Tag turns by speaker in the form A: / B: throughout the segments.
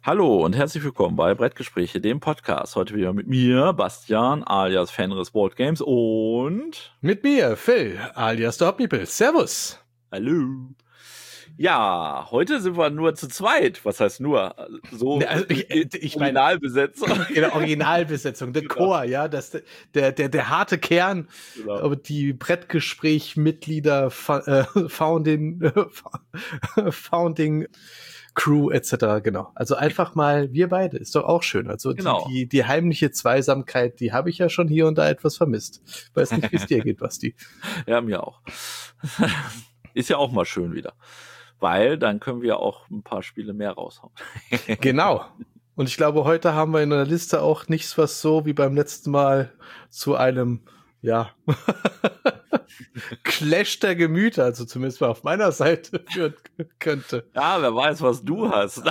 A: Hallo und herzlich willkommen bei Brettgespräche, dem Podcast. Heute wieder mit mir, Bastian, alias Fenris Board Games und
B: mit mir, Phil, alias The Hobbybill. Servus.
A: Hallo. Ja, heute sind wir nur zu zweit. Was heißt nur? So
B: also ich
A: Originalbesetzung.
B: In der Originalbesetzung, der Chor, ja, der harte Kern, aber die Brettgespräch-Mitglieder, Founding Crew etc. Genau. Also einfach mal wir beide, ist doch auch schön. Also
A: genau.
B: die heimliche Zweisamkeit, die habe ich ja schon hier und da etwas vermisst. Weiß nicht, wie es dir geht, Basti.
A: Ja, mir auch. Ist ja auch mal schön wieder. Weil dann können wir auch ein paar Spiele mehr raushauen.
B: Genau. Und ich glaube, heute haben wir in der Liste auch nichts, was so wie beim letzten Mal zu einem, ja, Clash der Gemüter, also zumindest mal auf meiner Seite führen könnte.
A: Ja, wer weiß, was du hast.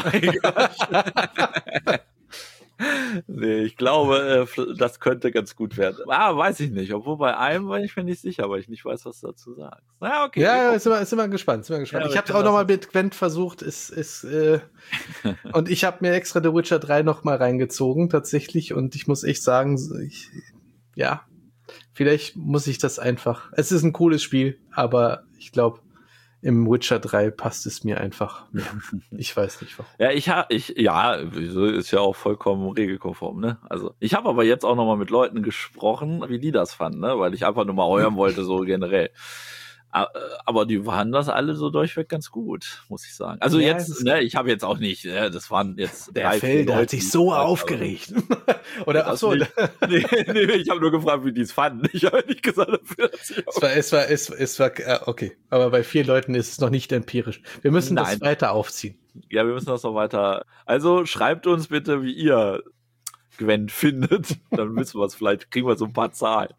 A: Nee, ich glaube, das könnte ganz gut werden. Weiß ich nicht. Obwohl bei einem war ich mir nicht sicher, weil ich nicht weiß, was du dazu sagst. Na, okay.
B: Ja, sind wir gespannt. Ja, ich habe es auch nochmal mit Gwent versucht. Und ich habe mir extra The Witcher 3 nochmal reingezogen, tatsächlich. Und ich muss echt sagen, vielleicht muss ich das einfach. Es ist ein cooles Spiel, aber ich glaube, im Witcher 3 passt es mir einfach mehr. Ich weiß nicht warum.
A: Wieso ist ja auch vollkommen regelkonform, ne? Also, ich habe aber jetzt auch nochmal mit Leuten gesprochen, wie die das fanden, ne? Weil ich einfach nur mal hören wollte, so generell. Aber die waren das alle so durchweg ganz gut, muss ich sagen. Also ja, jetzt, ne, ich habe jetzt auch nicht, das waren jetzt
B: der Phil, der hat sich so aufgeregt.
A: Oder ach so. Nee, ich habe nur gefragt, wie die es fanden. Ich habe nicht gesagt, dafür, dass
B: es war okay. Aber bei 4 Leuten ist es noch nicht empirisch. Wir müssen das weiter aufziehen.
A: Ja, wir müssen das noch weiter. Also schreibt uns bitte, wie ihr Gwent findet. Dann wissen wir es vielleicht. Kriegen wir so ein paar Zahlen.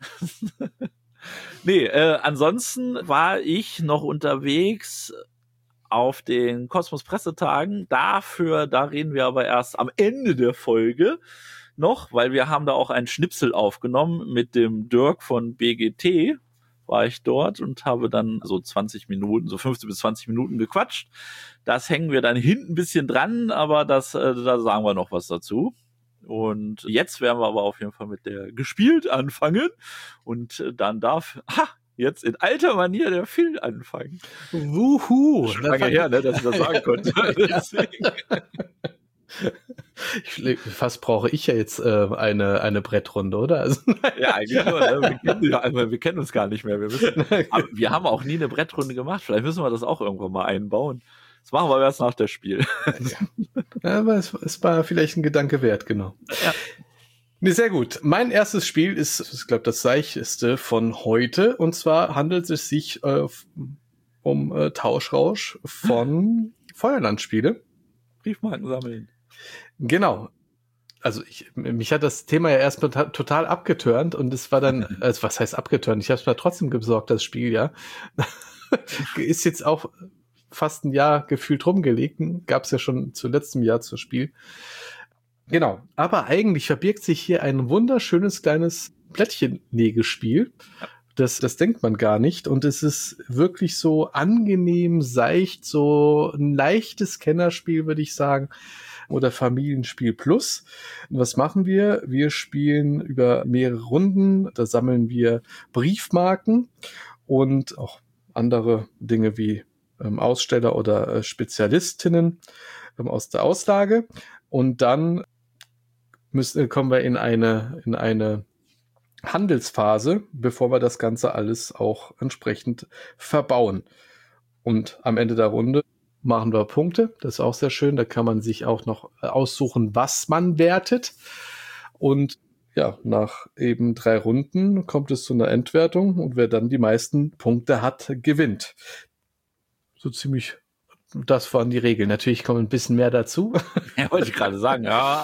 A: Nee, ansonsten war ich noch unterwegs auf den Kosmos-Pressetagen. Da reden wir aber erst am Ende der Folge noch, weil wir haben da auch einen Schnipsel aufgenommen mit dem Dirk von BGT. War ich dort und habe dann so 20 Minuten, so 15 bis 20 Minuten gequatscht. Das hängen wir dann hinten ein bisschen dran, aber da sagen wir noch was dazu. Und jetzt werden wir aber auf jeden Fall mit der gespielt anfangen. Und dann darf jetzt in alter Manier der Phil anfangen.
B: Wuhu!
A: Schon lange her, ne, dass ich das sagen konnte.
B: Fast brauche ich ja jetzt eine Brettrunde, oder? Also,
A: ja, eigentlich nur. Ne? Wir kennen uns gar nicht mehr. Wir haben auch nie eine Brettrunde gemacht. Vielleicht müssen wir das auch irgendwann mal einbauen. Das machen wir erst nach dem Spiel.
B: Ja, aber es war vielleicht ein Gedanke wert, genau.
A: Ja.
B: Nee, sehr gut. Mein erstes Spiel ist, ich glaube, das seichteste von heute. Und zwar handelt es sich um Tauschrausch von Feuerlandspiele.
A: Briefmarken sammeln.
B: Genau. Also mich hat das Thema ja erstmal total abgeturnt und es war dann, also was heißt abgeturnt? Ich habe es mir trotzdem besorgt, das Spiel, ja. Ist jetzt auch fast ein Jahr gefühlt rumgelegt. Gab es ja schon zu letztem Jahr zum Spiel. Genau. Aber eigentlich verbirgt sich hier ein wunderschönes kleines Plättchenlegespiel. Das denkt man gar nicht. Und es ist wirklich so angenehm, seicht, so ein leichtes Kennerspiel, würde ich sagen. Oder Familienspiel Plus. Und was machen wir? Wir spielen über mehrere Runden. Da sammeln wir Briefmarken und auch andere Dinge wie Aussteller oder Spezialistinnen aus der Auslage. Und dann kommen wir in eine Handelsphase, bevor wir das Ganze alles auch entsprechend verbauen. Und am Ende der Runde machen wir Punkte. Das ist auch sehr schön. Da kann man sich auch noch aussuchen, was man wertet. Und ja, nach eben 3 Runden kommt es zu einer Endwertung und wer dann die meisten Punkte hat, gewinnt. So ziemlich, das waren die Regeln. Natürlich kommt ein bisschen mehr dazu.
A: Ja, wollte ich gerade sagen.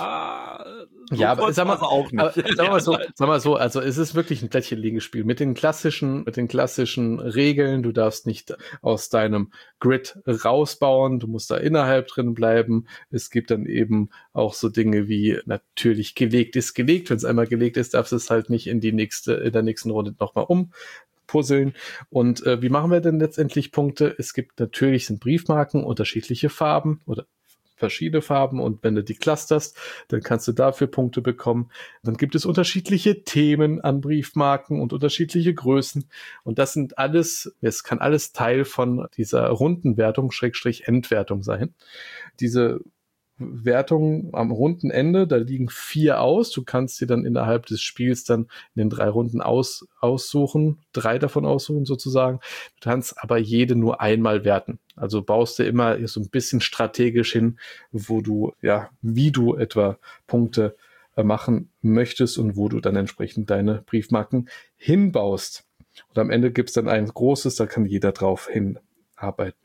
B: Ja, aber sag mal auch nicht. Sag mal so, also es ist wirklich ein Plättchenlegespiel mit den klassischen Regeln. Du darfst nicht aus deinem Grid rausbauen, du musst da innerhalb drin bleiben. Es gibt dann eben auch so Dinge wie natürlich gelegt ist gelegt. Wenn es einmal gelegt ist, darfst du es halt nicht in der nächsten Runde nochmal puzzeln. Und wie machen wir denn letztendlich Punkte? Es gibt natürlich sind Briefmarken, unterschiedliche Farben oder verschiedene Farben und wenn du die clusterst, dann kannst du dafür Punkte bekommen. Dann gibt es unterschiedliche Themen an Briefmarken und unterschiedliche Größen und das sind alles, es kann alles Teil von dieser Rundenwertung, Schrägstrich Endwertung sein. Diese Wertung am runden Ende, da liegen 4 aus. Du kannst dir dann innerhalb des Spiels dann in den 3 Runden aussuchen, 3 davon aussuchen sozusagen. Du kannst aber jede nur einmal werten. Also baust du immer so ein bisschen strategisch hin, wo du, wie du etwa Punkte machen möchtest und wo du dann entsprechend deine Briefmarken hinbaust. Und am Ende gibt's dann ein großes, da kann jeder drauf hinarbeiten.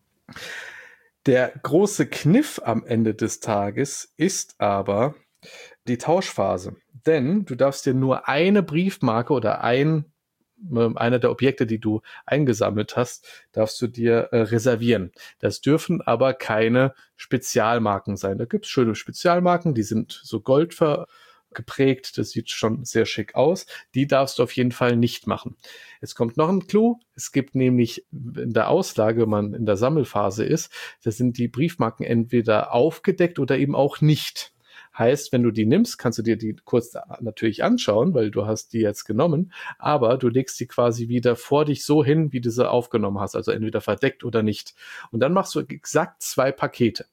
B: Der große Kniff am Ende des Tages ist aber die Tauschphase. Denn du darfst dir nur eine Briefmarke oder einer der Objekte, die du eingesammelt hast, darfst du dir reservieren. Das dürfen aber keine Spezialmarken sein. Da gibt's schöne Spezialmarken, die sind so Gold geprägt, das sieht schon sehr schick aus. Die darfst du auf jeden Fall nicht machen. Jetzt kommt noch ein Clou. Es gibt nämlich in der Auslage, wenn man in der Sammelphase ist, da sind die Briefmarken entweder aufgedeckt oder eben auch nicht. Heißt, wenn du die nimmst, kannst du dir die kurz natürlich anschauen, weil du hast die jetzt genommen, aber du legst die quasi wieder vor dich so hin, wie du sie aufgenommen hast, also entweder verdeckt oder nicht. Und dann machst du exakt 2 Pakete.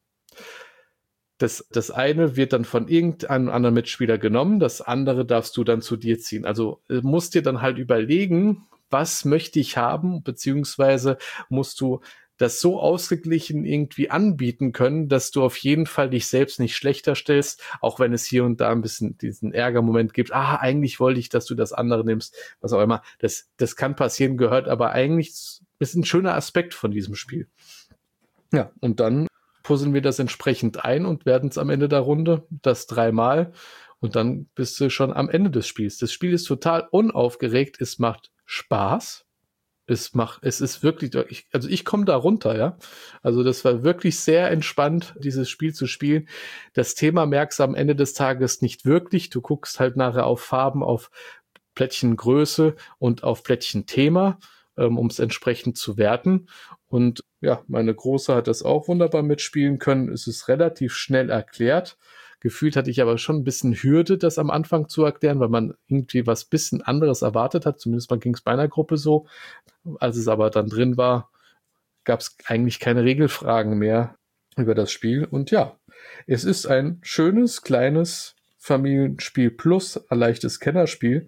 B: Das eine wird dann von irgendeinem anderen Mitspieler genommen, das andere darfst du dann zu dir ziehen. Also musst dir dann halt überlegen, was möchte ich haben, beziehungsweise musst du das so ausgeglichen irgendwie anbieten können, dass du auf jeden Fall dich selbst nicht schlechter stellst, auch wenn es hier und da ein bisschen diesen Ärgermoment gibt. Eigentlich wollte ich, dass du das andere nimmst, was auch immer. Das kann passieren, gehört aber eigentlich, ist ein schöner Aspekt von diesem Spiel. Ja, und dann puzzeln wir das entsprechend ein und werden es am Ende der Runde, das 3-mal und dann bist du schon am Ende des Spiels. Das Spiel ist total unaufgeregt, es macht Spaß, es ist wirklich, ich komme da runter, ja. Also das war wirklich sehr entspannt, dieses Spiel zu spielen. Das Thema merkst du am Ende des Tages nicht wirklich, du guckst halt nachher auf Farben, auf Plättchengröße und auf Plättchenthema, um es entsprechend zu werten. Und ja, meine Große hat das auch wunderbar mitspielen können. Es ist relativ schnell erklärt. Gefühlt hatte ich aber schon ein bisschen Hürde, das am Anfang zu erklären, weil man irgendwie was bisschen anderes erwartet hat. Zumindest mal ging es bei einer Gruppe so. Als es aber dann drin war, gab es eigentlich keine Regelfragen mehr über das Spiel. Und ja, es ist ein schönes, kleines Familienspiel plus ein leichtes Kennerspiel,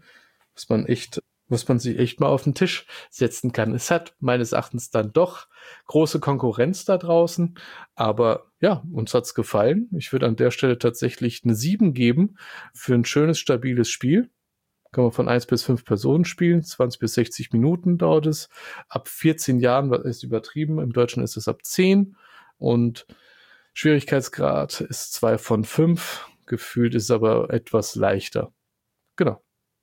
B: was man sich echt mal auf den Tisch setzen kann. Es hat meines Erachtens dann doch große Konkurrenz da draußen, aber ja, uns hat's gefallen. Ich würde an der Stelle tatsächlich eine 7 geben für ein schönes, stabiles Spiel. Kann man von 1 bis 5 Personen spielen, 20 bis 60 Minuten dauert es. Ab 14 Jahren ist übertrieben, im Deutschen ist es ab 10 und Schwierigkeitsgrad ist 2 von 5, gefühlt ist aber etwas leichter. Genau.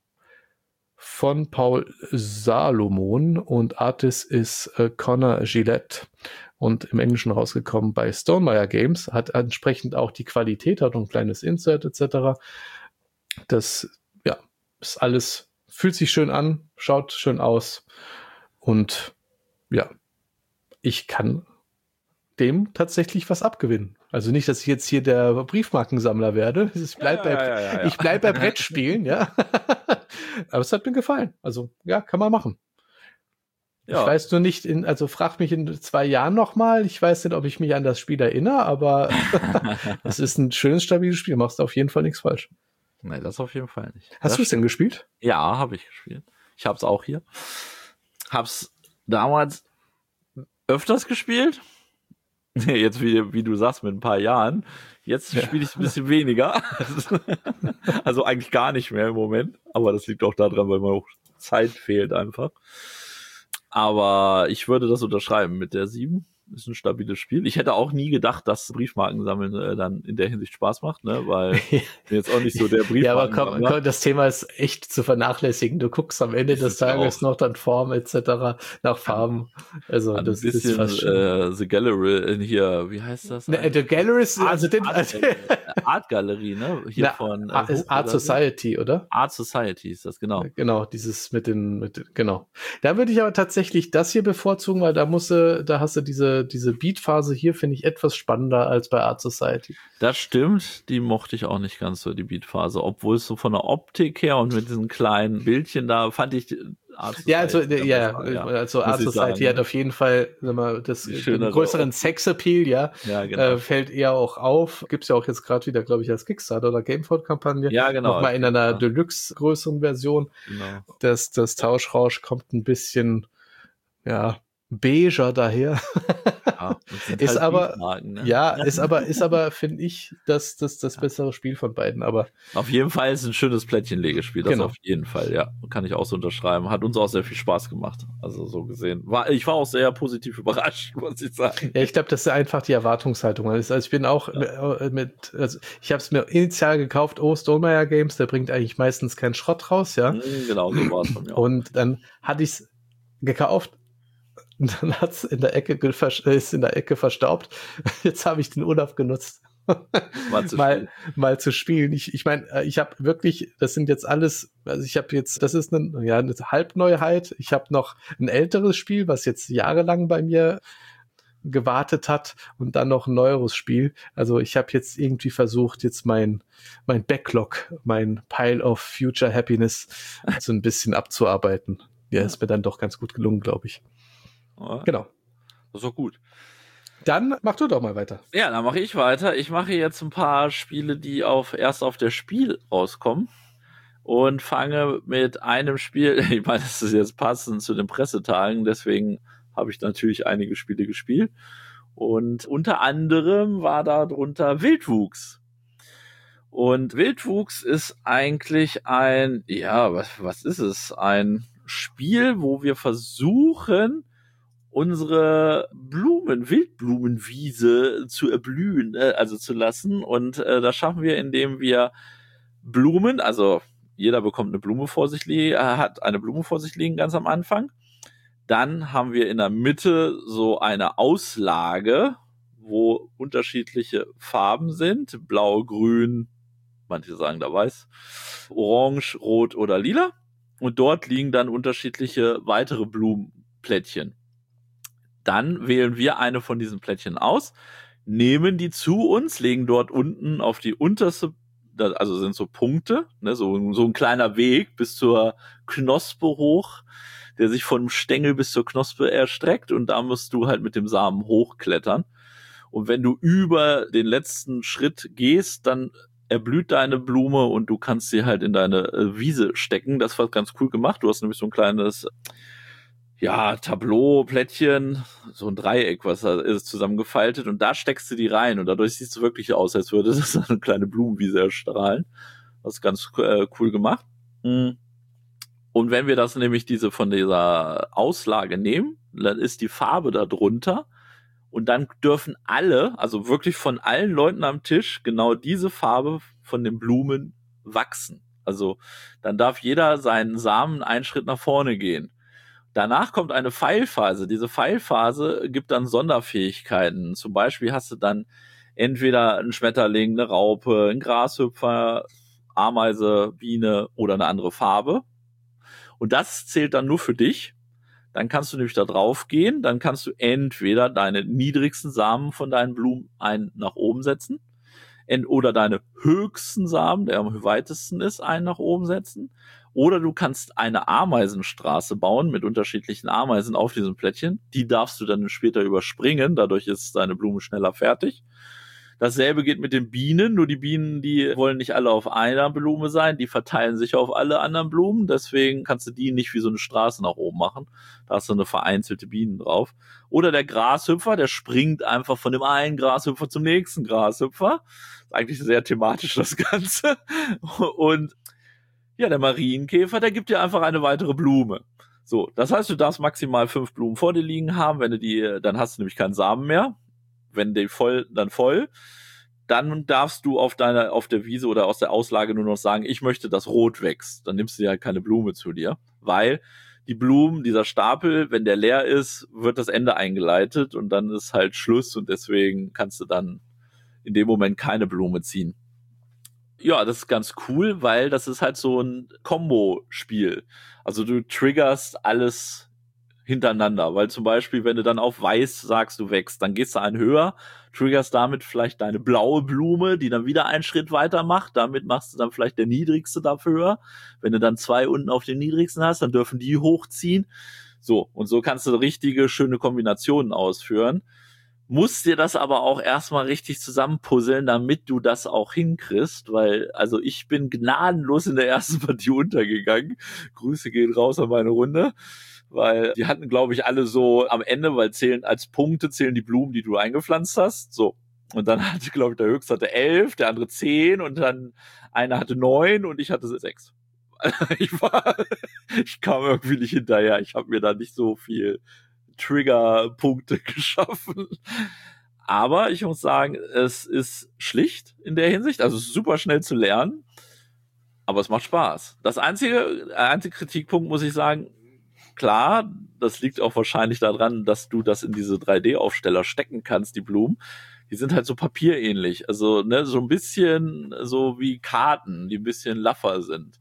B: Von Paul Salomon und Artist ist Connor Gillette und im Englischen rausgekommen bei Stonemaier Games, hat entsprechend auch die Qualität, hat ein kleines Insert etc. Das, ja, ist alles, fühlt sich schön an, schaut schön aus und ja, ich kann dem tatsächlich was abgewinnen. Also nicht, dass ich jetzt hier der Briefmarkensammler werde. Ich bleib bei Brettspielen, ja. Aber es hat mir gefallen. Also, ja, kann man machen. Ja. Ich weiß nur nicht, frag mich in 2 Jahren nochmal. Ich weiß nicht, ob ich mich an das Spiel erinnere, aber es ist ein schönes, stabiles Spiel. Machst du auf jeden Fall nichts falsch.
A: Nein, das auf jeden Fall nicht.
B: Hast du es denn gespielt?
A: Ja, habe ich gespielt. Ich habe es auch hier. Hab's damals öfters gespielt. Jetzt, wie du sagst, mit ein paar Jahren. Jetzt spiele ich ein bisschen weniger. Also eigentlich gar nicht mehr im Moment. Aber das liegt auch daran, weil mir auch Zeit fehlt einfach. Aber ich würde das unterschreiben mit der 7. Ist ein stabiles Spiel. Ich hätte auch nie gedacht, dass Briefmarken sammeln dann in der Hinsicht Spaß macht, ne? Weil ich bin jetzt auch nicht so der Briefmarken.
B: Ja, aber komm, das Thema ist echt zu vernachlässigen. Du guckst am Ende des Tages noch dann Form etc. nach Farben. Also
A: ein
B: das
A: bisschen
B: ist fast schon.
A: The Gallery hier, wie heißt das?
B: The Gallery ist
A: Art Galerie, ne? Hier von
B: Art Society, oder?
A: Art Society ist das, genau.
B: Genau, dieses genau. Da würde ich aber tatsächlich das hier bevorzugen, weil da hast du diese diese Beat-Phase hier finde ich etwas spannender als bei Art Society.
A: Das stimmt, die mochte ich auch nicht ganz so, die Beat-Phase, obwohl es so von der Optik her und mit diesen kleinen Bildchen da fand ich Art Society.
B: Also Art Society hat auf jeden Fall, sag mal, den größeren Sex-Appeal, genau. Fällt eher auch auf. Gibt's ja auch jetzt gerade wieder, glaube ich, als Kickstarter oder Gameford-Kampagne.
A: Ja, genau.
B: Nochmal in einer Deluxe größeren Version.
A: Genau.
B: Das Tauschrausch kommt ein bisschen, beiger daher.
A: Ja,
B: ist
A: halt
B: aber, ist aber, finde ich, das bessere Spiel von beiden, aber.
A: Auf jeden Fall ist ein schönes Plättchenlegespiel, das auf jeden Fall, ja. Kann ich auch so unterschreiben. Hat uns auch sehr viel Spaß gemacht. Also so gesehen. Ich war auch sehr positiv überrascht, muss ich sagen.
B: Ja, ich glaube, das ist einfach die Erwartungshaltung. Also ich bin auch ich habe es mir initial gekauft, Stonemeyer Games, der bringt eigentlich meistens keinen Schrott raus, ja.
A: Genau, so war es von mir auch.
B: Und dann hatte ich es gekauft, und dann hat's ist in der Ecke verstaubt. Jetzt habe ich den Urlaub genutzt, mal zu spielen. Ich meine, ich habe wirklich, das sind jetzt alles, also ich habe jetzt, das ist eine Halbneuheit. Ich habe noch ein älteres Spiel, was jetzt jahrelang bei mir gewartet hat und dann noch ein neueres Spiel. Also ich habe jetzt irgendwie versucht, jetzt mein Backlog, mein Pile of Future Happiness so ein bisschen abzuarbeiten. Ja, ist mir dann doch ganz gut gelungen, glaube ich.
A: Ja.
B: Genau.
A: Das ist doch gut.
B: Dann mach du doch mal weiter.
A: Ja, dann mache ich weiter. Ich mache jetzt ein paar Spiele, die erst auf der Spiel rauskommen und fange mit einem Spiel, ich meine, das ist jetzt passend zu den Pressetagen, deswegen habe ich natürlich einige Spiele gespielt und unter anderem war da drunter Wildwuchs. Und Wildwuchs ist eigentlich was ist es? Ein Spiel, wo wir versuchen, unsere Wildblumenwiese zu erblühen, also zu lassen. Und das schaffen wir, indem wir Blumen, also jeder bekommt eine Blume vor sich liegen, hat eine Blume vor sich liegen ganz am Anfang. Dann haben wir in der Mitte so eine Auslage, wo unterschiedliche Farben sind. Blau, grün, manche sagen da weiß, orange, rot oder lila. Und dort liegen dann unterschiedliche weitere Blumenplättchen. Dann wählen wir eine von diesen Plättchen aus, nehmen die zu uns, legen dort unten auf die unterste, also sind so Punkte, ne, so ein kleiner Weg bis zur Knospe hoch, der sich vom Stängel bis zur Knospe erstreckt und da musst du halt mit dem Samen hochklettern. Und wenn du über den letzten Schritt gehst, dann erblüht deine Blume und du kannst sie halt in deine Wiese stecken. Das war ganz cool gemacht. Du hast nämlich so ein kleines Tableau, Plättchen, so ein Dreieck, was da ist, zusammengefaltet und da steckst du die rein und dadurch sieht es wirklich aus, als würde das eine kleine Blumenwiese erstrahlen. Das ist ganz cool gemacht. Und wenn wir das nämlich von dieser Auslage nehmen, dann ist die Farbe da drunter und dann dürfen alle, also wirklich von allen Leuten am Tisch, genau diese Farbe von den Blumen wachsen. Also dann darf jeder seinen Samen einen Schritt nach vorne gehen. Danach kommt eine Pfeilphase. Diese Pfeilphase gibt dann Sonderfähigkeiten. Zum Beispiel hast du dann entweder einen Schmetterling, eine Raupe, einen Grashüpfer, Ameise, Biene oder eine andere Farbe. Und das zählt dann nur für dich. Dann kannst du nämlich da drauf gehen. Dann kannst du entweder deine niedrigsten Samen von deinen Blumen nach oben setzen. Oder deine höchsten Samen, der am weitesten ist, einen nach oben setzen. Oder du kannst eine Ameisenstraße bauen mit unterschiedlichen Ameisen auf diesem Plättchen. Die darfst du dann später überspringen. Dadurch ist deine Blume schneller fertig. Dasselbe geht mit den Bienen. Nur die Bienen, die wollen nicht alle auf einer Blume sein. Die verteilen sich auf alle anderen Blumen. Deswegen kannst du die nicht wie so eine Straße nach oben machen. Da hast du eine vereinzelte Bienen drauf. Oder der Grashüpfer, der springt einfach von dem einen Grashüpfer zum nächsten Grashüpfer. Ist eigentlich sehr thematisch, das Ganze. Und der Marienkäfer, der gibt dir einfach eine weitere Blume. So, das heißt, du darfst maximal 5 Blumen vor dir liegen haben. Wenn du dann hast du nämlich keinen Samen mehr. Wenn die voll. Dann darfst du auf der Wiese oder aus der Auslage nur noch sagen, ich möchte, dass rot wächst. Dann nimmst du dir halt keine Blume zu dir, weil die Blumen, dieser Stapel, wenn der leer ist, wird das Ende eingeleitet und dann ist halt Schluss und deswegen kannst du dann in dem Moment keine Blume ziehen. Ja, das ist ganz cool, weil das ist halt so ein Kombo-Spiel. Also du triggerst alles hintereinander, weil zum Beispiel, wenn du dann auf weiß sagst, du wächst, dann gehst du einen höher, triggerst damit vielleicht deine blaue Blume, die dann wieder einen Schritt weiter macht, damit machst du dann vielleicht der niedrigste dafür. Wenn du dann 2 unten auf den niedrigsten hast, dann dürfen die hochziehen. So, und so kannst du richtige, schöne Kombinationen ausführen. Musst dir das aber auch erstmal richtig zusammenpuzzeln, damit du das auch hinkriegst, weil, also ich bin gnadenlos in der ersten Partie untergegangen. Grüße gehen raus an meine Runde, weil die hatten, glaube ich, alle so am Ende, weil als Punkte zählen die Blumen, die du eingepflanzt hast, so. Und dann hatte, glaube ich, der Höchste hatte 11, der andere 10 und dann einer hatte 9 und ich hatte 6. Ich kam irgendwie nicht hinterher. Ich habe mir da nicht so viel Trigger-Punkte geschaffen. Aber ich muss sagen, es ist schlicht in der Hinsicht, also es ist super schnell zu lernen, aber es macht Spaß. Der einzige Kritikpunkt, muss ich sagen, klar, das liegt auch wahrscheinlich daran, dass du das in diese 3D-Aufsteller stecken kannst, die Blumen. Die sind halt so papierähnlich, also ne, so ein bisschen so wie Karten, die ein bisschen laffer sind.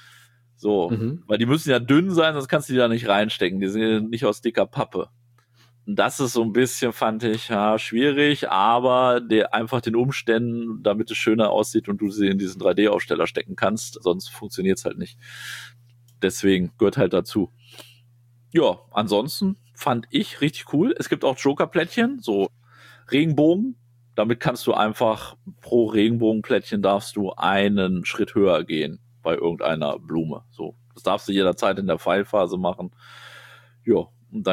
A: So, weil die müssen ja dünn sein, sonst kannst du die da nicht reinstecken. Die sind ja nicht aus dicker Pappe. Und das ist so ein bisschen, fand ich, ja, schwierig, aber einfach den Umständen, damit es schöner aussieht und du sie in diesen 3D-Aufsteller stecken kannst, sonst funktioniert es halt nicht. Deswegen gehört halt dazu. Ja, ansonsten fand ich richtig cool. Es gibt auch Joker-Plättchen, so Regenbogen. Damit kannst du einfach pro Regenbogenplättchen darfst du einen Schritt höher gehen bei irgendeiner Blume. So, das darfst du jederzeit in der Pfeilphase machen. Ja,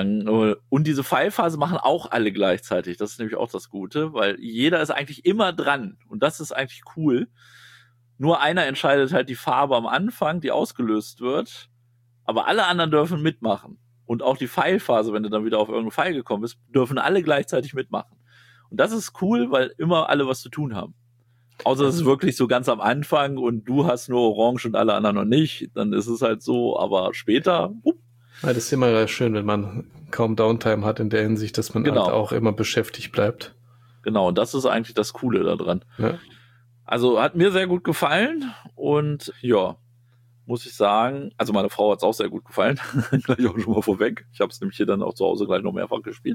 A: und diese Pfeilphase machen auch alle gleichzeitig. Das ist nämlich auch das Gute, weil jeder ist eigentlich immer dran und das ist eigentlich cool. Nur einer entscheidet halt die Farbe am Anfang, die ausgelöst wird, aber alle anderen dürfen mitmachen. Und auch die Pfeilphase, wenn du dann wieder auf irgendeinen Pfeil gekommen bist, dürfen alle gleichzeitig mitmachen. Und das ist cool, weil immer alle was zu tun haben. Außer es ist wirklich so ganz am Anfang und du hast nur Orange und alle anderen noch nicht, dann ist es halt so, aber später,
B: Ja, das ist immer schön, wenn man kaum Downtime hat in der Hinsicht, dass man halt auch immer beschäftigt bleibt.
A: Genau, und das ist eigentlich das Coole daran.
B: Ja.
A: Also hat mir sehr gut gefallen und ja, muss ich sagen, also meine Frau hat es auch sehr gut gefallen, gleich auch schon mal vorweg. Ich habe es nämlich hier dann auch zu Hause gleich noch mehrfach gespielt.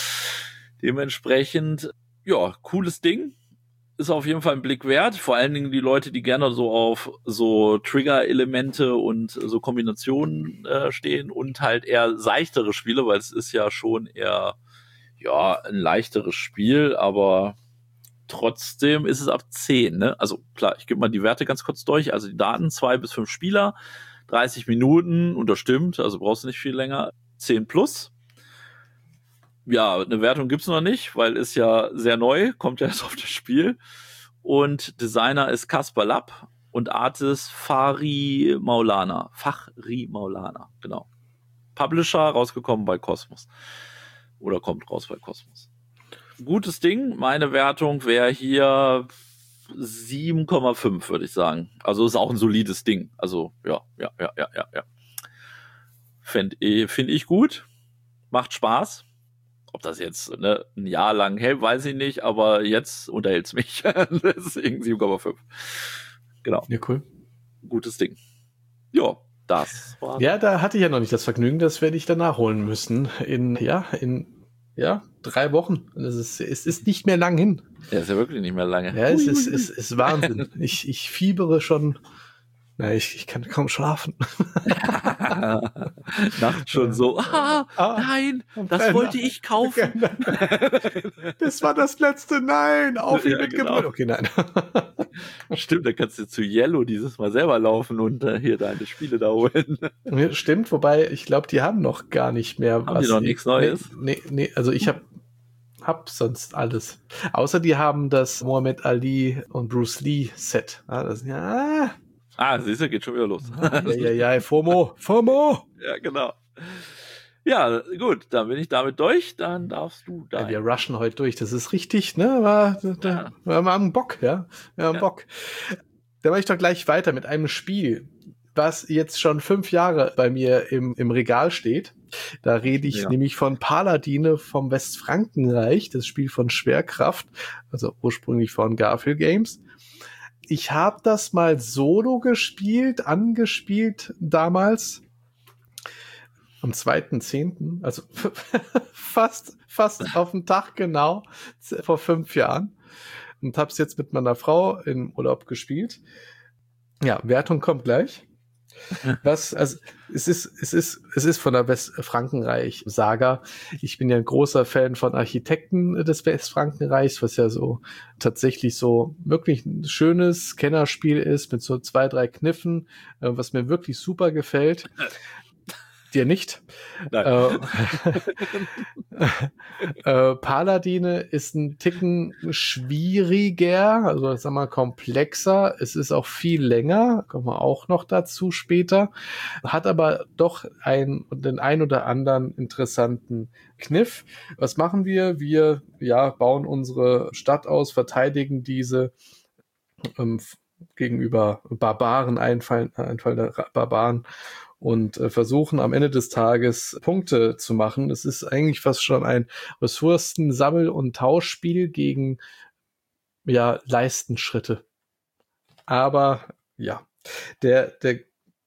A: Dementsprechend, ja, cooles Ding. Ist auf jeden Fall ein Blick wert. Vor allen Dingen die Leute, die gerne so auf so Trigger-Elemente und so Kombinationen stehen und halt eher seichtere Spiele, weil es ist ja schon eher ein leichteres Spiel, aber trotzdem ist es ab 10, ne? Also klar, ich gebe mal die Werte ganz kurz durch. Also die Daten 2 bis 5 Spieler, 30 Minuten, und das stimmt, also brauchst du nicht viel länger. 10 plus. Ja, eine Wertung gibt's noch nicht, weil ist ja sehr neu, kommt ja erst auf das Spiel. Und Designer ist Kaspar Lapp und Artist Fahri Maulana, genau. Publisher rausgekommen bei Kosmos. Oder kommt raus bei Kosmos. Gutes Ding, meine Wertung wäre hier 7,5, würde ich sagen. Also ist auch ein solides Ding. Also, ja. Finde ich gut. Macht Spaß. Ob das jetzt ein Jahr lang hält, weiß ich nicht, aber jetzt unterhält's mich. Deswegen 7,5. Genau.
B: Ja, cool.
A: Gutes Ding. Ja, das war.
B: Ja, da hatte ich ja noch nicht das Vergnügen, das werde ich dann nachholen müssen. In 3 Wochen. Es ist nicht mehr lang hin.
A: Ja, ist ja wirklich nicht mehr lange.
B: Ja, es ist Wahnsinn. Ich fiebere schon. Na, ich kann kaum schlafen.
A: Nachts schon so, nein, das wollte ich kaufen.
B: Das war das letzte, nein, auf ihn mitgebracht.
A: Genau.
B: Okay, nein.
A: Stimmt, da kannst du zu Yellow dieses Mal selber laufen und hier deine Spiele da holen.
B: Stimmt, wobei, ich glaube, die haben noch gar nicht mehr
A: haben die noch nichts Neues?
B: Nee, also ich hab sonst alles. Außer die haben das Muhammad Ali und Bruce Lee Set.
A: Siehst du, geht schon wieder los.
B: Ja, FOMO.
A: Ja, genau. Ja, gut, dann bin ich damit durch, dann darfst du da.
B: Ja, wir rushen heute durch, das ist richtig, ne? Wir haben Bock, ja? Wir haben Bock. Da mache ich doch gleich weiter mit einem Spiel, was jetzt schon 5 Jahre bei mir im Regal steht. Da rede ich nämlich von Paladine vom Westfrankenreich, das Spiel von Schwerkraft, also ursprünglich von Garfield Games. Ich habe das mal solo angespielt damals. am 2.10., also fast auf den Tag genau vor 5 Jahren, und habe es jetzt mit meiner Frau im Urlaub gespielt. Ja, Wertung kommt gleich. Also es ist von der Westfrankenreich-Saga. Ich bin ja ein großer Fan von Architekten des Westfrankenreichs, was ja so tatsächlich so wirklich ein schönes Kennerspiel ist mit so 2, 3 Kniffen, was mir wirklich super gefällt. Dir nicht.
A: Nein.
B: Paladine ist ein Ticken schwieriger, also sagen wir komplexer. Es ist auch viel länger, kommen wir auch noch dazu später. Hat aber doch den ein oder anderen interessanten Kniff. Was machen wir? Wir bauen unsere Stadt aus, verteidigen diese gegenüber Barbaren, Einfall der Barbaren, und versuchen am Ende des Tages Punkte zu machen. Es ist eigentlich fast schon ein Ressourcensammel- und Tauschspiel gegen Leistenschritte. Aber ja, die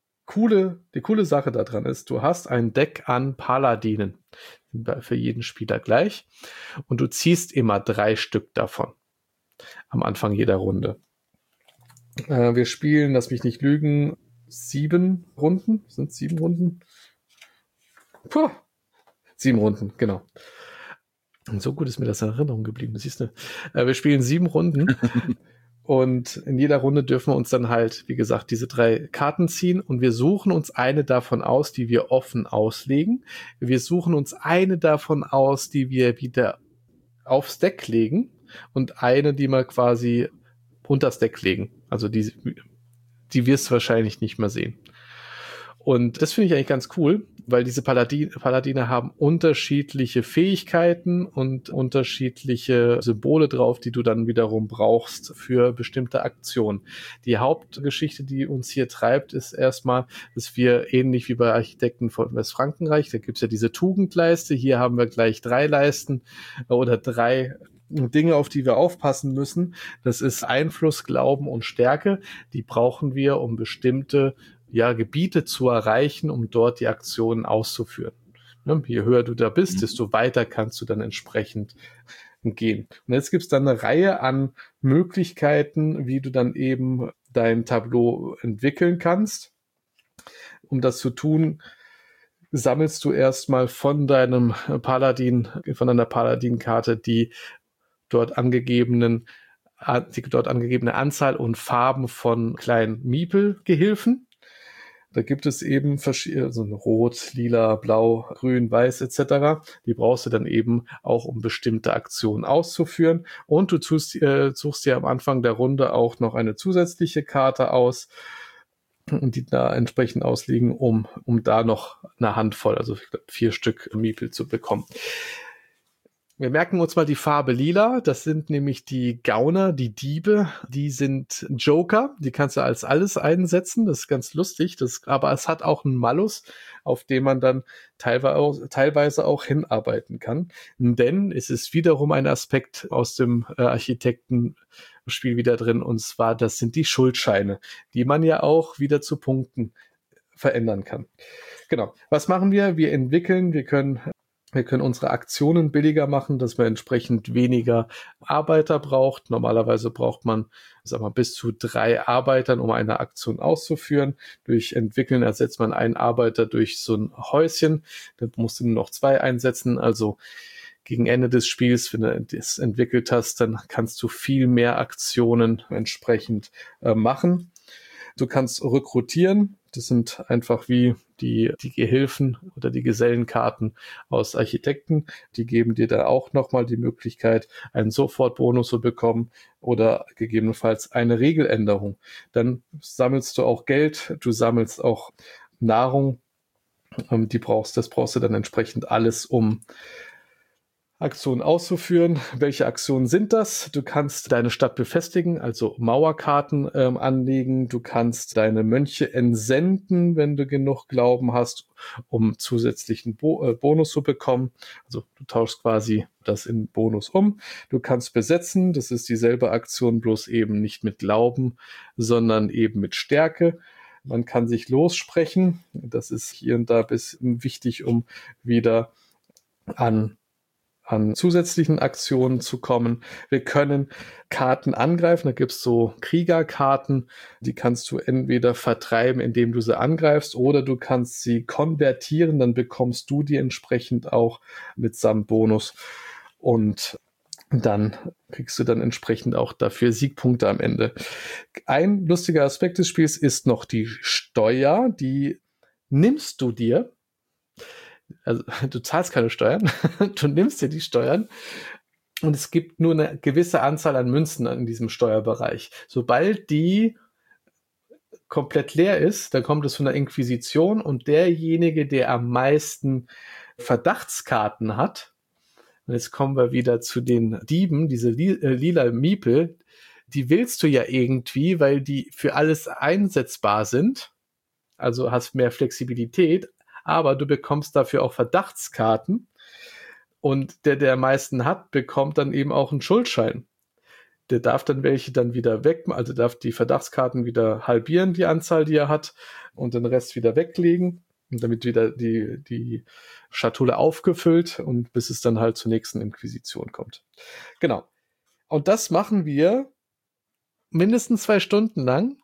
B: coole Sache daran ist, du hast ein Deck an Paladinen, für jeden Spieler gleich, und du ziehst immer 3 Stück davon am Anfang jeder Runde. Wir spielen, lass mich nicht lügen, 7 Runden. Sind es 7 Runden? Puh. 7 Runden, genau. Und so gut ist mir das in Erinnerung geblieben, siehst du. Wir spielen 7 Runden und in jeder Runde dürfen wir uns dann halt, wie gesagt, diese 3 Karten ziehen, und wir suchen uns eine davon aus, die wir offen auslegen. Wir suchen uns eine davon aus, die wir wieder aufs Deck legen, und eine, die wir quasi unters Deck legen. Also die wirst du wahrscheinlich nicht mehr sehen. Und das finde ich eigentlich ganz cool, weil diese Paladine haben unterschiedliche Fähigkeiten und unterschiedliche Symbole drauf, die du dann wiederum brauchst für bestimmte Aktionen. Die Hauptgeschichte, die uns hier treibt, ist erstmal, dass wir ähnlich wie bei Architekten von Westfrankenreich, da gibt's ja diese Tugendleiste, hier haben wir gleich 3 Leisten oder 3 Dinge, auf die wir aufpassen müssen. Das ist Einfluss, Glauben und Stärke. Die brauchen wir, um bestimmte Gebiete zu erreichen, um dort die Aktionen auszuführen. Ne? Je höher du da bist, desto weiter kannst du dann entsprechend gehen. Und jetzt gibt es dann eine Reihe an Möglichkeiten, wie du dann eben dein Tableau entwickeln kannst. Um das zu tun, sammelst du erstmal von deiner Paladin-Karte die dort angegebene Anzahl und Farben von kleinen Miepel-Gehilfen. Da gibt es eben verschiedene, also Rot, Lila, Blau, Grün, Weiß etc. Die brauchst du dann eben auch, um bestimmte Aktionen auszuführen. Und du suchst dir am Anfang der Runde auch noch eine zusätzliche Karte aus und die da entsprechend ausliegen, um da noch eine Handvoll, also ich glaube 4 Stück Miepel zu bekommen. Wir merken uns mal die Farbe Lila. Das sind nämlich die Gauner, die Diebe. Die sind Joker. Die kannst du als alles einsetzen. Das ist ganz lustig. Aber es hat auch einen Malus, auf den man dann teilweise auch hinarbeiten kann. Denn es ist wiederum ein Aspekt aus dem Architektenspiel wieder drin. Und zwar, das sind die Schuldscheine, die man ja auch wieder zu Punkten verändern kann. Genau. Was machen wir? Wir können unsere Aktionen billiger machen, dass man entsprechend weniger Arbeiter braucht. Normalerweise braucht man, bis zu 3 Arbeitern, um eine Aktion auszuführen. Durch Entwickeln ersetzt man einen Arbeiter durch so ein Häuschen. Dann musst du nur noch 2 einsetzen. Also gegen Ende des Spiels, wenn du das entwickelt hast, dann kannst du viel mehr Aktionen entsprechend machen. Du kannst rekrutieren. Das sind einfach wie die Gehilfen oder die Gesellenkarten aus Architekten. Die geben dir da auch nochmal die Möglichkeit, einen Sofortbonus zu bekommen oder gegebenenfalls eine Regeländerung. Dann sammelst du auch Geld, du sammelst auch Nahrung. Das brauchst du dann entsprechend alles, um Aktionen auszuführen. Welche Aktionen sind das? Du kannst deine Stadt befestigen, also Mauerkarten anlegen. Du kannst deine Mönche entsenden, wenn du genug Glauben hast, um zusätzlichen Bonus zu bekommen. Also du tauschst quasi das in Bonus um. Du kannst besetzen. Das ist dieselbe Aktion, bloß eben nicht mit Glauben, sondern eben mit Stärke. Man kann sich lossprechen. Das ist hier und da bis wichtig, um wieder an zusätzlichen Aktionen zu kommen. Wir können Karten angreifen. Da gibt's so Kriegerkarten, die kannst du entweder vertreiben, indem du sie angreifst, oder du kannst sie konvertieren, dann bekommst du die entsprechend auch mitsamt Bonus. Und dann kriegst du dann entsprechend auch dafür Siegpunkte am Ende. Ein lustiger Aspekt des Spiels ist noch die Steuer. Die nimmst du dir. Also du zahlst keine Steuern, du nimmst dir die Steuern und es gibt nur eine gewisse Anzahl an Münzen in diesem Steuerbereich. Sobald die komplett leer ist, dann kommt es von der Inquisition und derjenige, der am meisten Verdachtskarten hat, und jetzt kommen wir wieder zu den Dieben, diese lila Miepel, die willst du ja irgendwie, weil die für alles einsetzbar sind, also hast mehr Flexibilität, aber du bekommst dafür auch Verdachtskarten und der am meisten hat, bekommt dann eben auch einen Schuldschein. Der darf dann welche dann wieder weg, also darf die Verdachtskarten wieder halbieren, die Anzahl, die er hat, und den Rest wieder weglegen, und damit wieder die Schatulle aufgefüllt, und bis es dann halt zur nächsten Inquisition kommt. Genau. Und das machen wir mindestens 2 Stunden lang.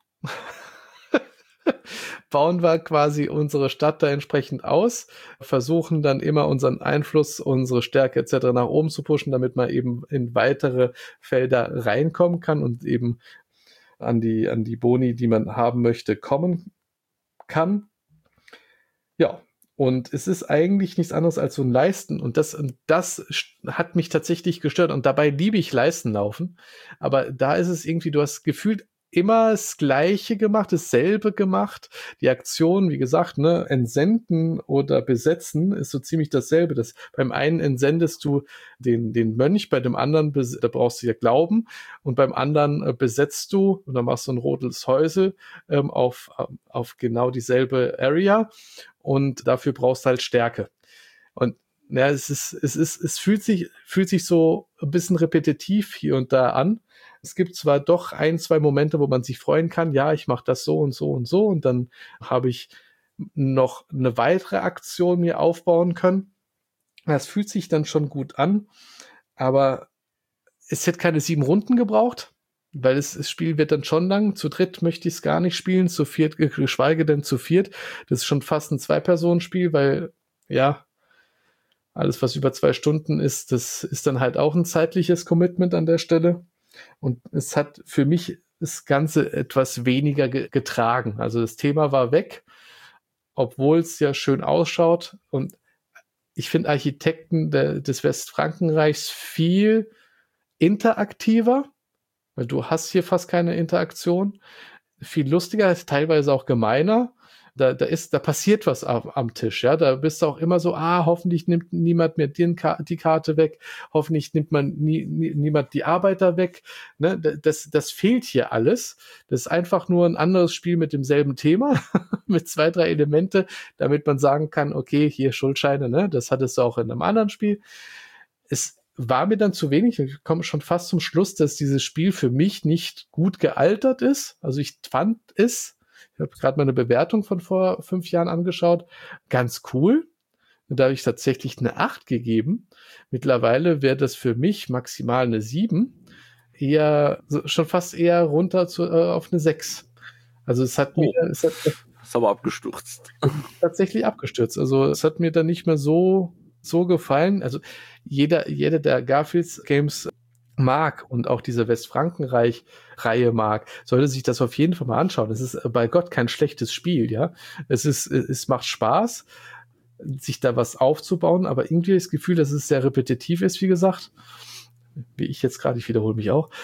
B: Bauen wir quasi unsere Stadt da entsprechend aus, versuchen dann immer unseren Einfluss, unsere Stärke etc. nach oben zu pushen, damit man eben in weitere Felder reinkommen kann und eben an die Boni, die man haben möchte, kommen kann. Ja, und es ist eigentlich nichts anderes als so ein Leisten, und das hat mich tatsächlich gestört, und dabei liebe ich Leistenlaufen, aber da ist es irgendwie, du hast gefühlt immer das Gleiche gemacht, dasselbe gemacht. Die Aktion, wie gesagt, ne, entsenden oder besetzen ist so ziemlich dasselbe. Das, beim einen entsendest du den Mönch, bei dem anderen, da brauchst du ja Glauben, und beim anderen besetzt du, und dann machst du ein rotes Häusel auf genau dieselbe Area, und dafür brauchst du halt Stärke. Und ja, es fühlt sich so ein bisschen repetitiv hier und da an. Es gibt zwar doch 1, 2 Momente, wo man sich freuen kann, ja, ich mache das so und so und so, und dann habe ich noch eine weitere Aktion mir aufbauen können. Das fühlt sich dann schon gut an, aber es hätte keine 7 Runden gebraucht, weil das Spiel wird dann schon lang. Zu dritt möchte ich es gar nicht spielen, zu viert, geschweige denn zu viert. Das ist schon fast ein 2-Personen-Spiel, weil, ja, alles, was über 2 Stunden ist, das ist dann halt auch ein zeitliches Commitment an der Stelle. Und es hat für mich das Ganze etwas weniger getragen. Also das Thema war weg, obwohl es ja schön ausschaut. Und ich finde Architekten des Westfrankenreichs viel interaktiver, weil du hast hier fast keine Interaktion. Viel lustiger, teilweise auch gemeiner. Da passiert was am Tisch, ja. Da bist du auch immer so, hoffentlich nimmt niemand mir die Karte weg, hoffentlich nimmt man niemand die Arbeiter weg. Ne? Das fehlt hier alles. Das ist einfach nur ein anderes Spiel mit demselben Thema, mit 2, 3 Elemente, damit man sagen kann, okay, hier Schuldscheine, ne? Das hattest du auch in einem anderen Spiel. Es war mir dann zu wenig. Ich komme schon fast zum Schluss, dass dieses Spiel für mich nicht gut gealtert ist. Also ich fand es, ich habe gerade meine Bewertung von vor 5 Jahren angeschaut, ganz cool. Und da habe ich tatsächlich eine 8 gegeben. Mittlerweile wäre das für mich maximal eine 7. Schon fast eher runter auf eine 6. Also es hat
A: ist aber abgestürzt.
B: tatsächlich abgestürzt. Also es hat mir dann nicht mehr so gefallen. Also jeder, der Garfields Games mag und auch diese Westfrankenreich-Reihe mag, sollte sich das auf jeden Fall mal anschauen. Es ist bei Gott kein schlechtes Spiel, ja. Es macht Spaß, sich da was aufzubauen, aber irgendwie das Gefühl, dass es sehr repetitiv ist, wie gesagt. Wie ich jetzt gerade, ich wiederhole mich auch.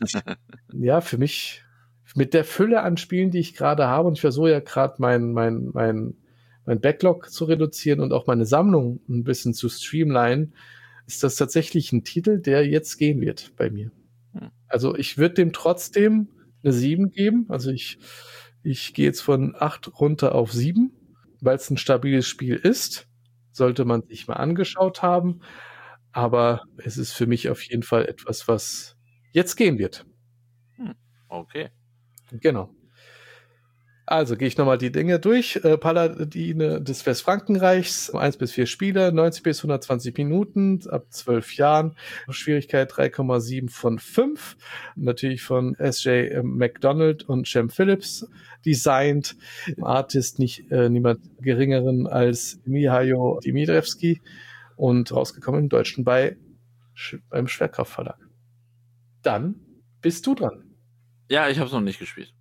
B: Ja, für mich, mit der Fülle an Spielen, die ich gerade habe, und ich versuche ja gerade mein Backlog zu reduzieren und auch meine Sammlung ein bisschen zu streamlinen, ist das tatsächlich ein Titel, der jetzt gehen wird bei mir. Also ich würde dem trotzdem eine 7 geben. Also ich gehe jetzt von 8 runter auf 7, weil es ein stabiles Spiel ist. Sollte man sich mal angeschaut haben. Aber es ist für mich auf jeden Fall etwas, was jetzt gehen wird.
A: Okay.
B: Genau. Also gehe ich nochmal die Dinge durch. Paladine des Westfrankenreichs, 1 bis 4 Spieler, 90 bis 120 Minuten, ab 12 Jahren. Schwierigkeit 3,7 von 5. Natürlich von S.J. McDonald und Shem Phillips designt. Artist niemand geringeren als Mihailo Dimitrevski und rausgekommen im Deutschen beim Schwerkraftverlag. Dann bist du dran.
A: Ja, ich habe es noch nicht gespielt.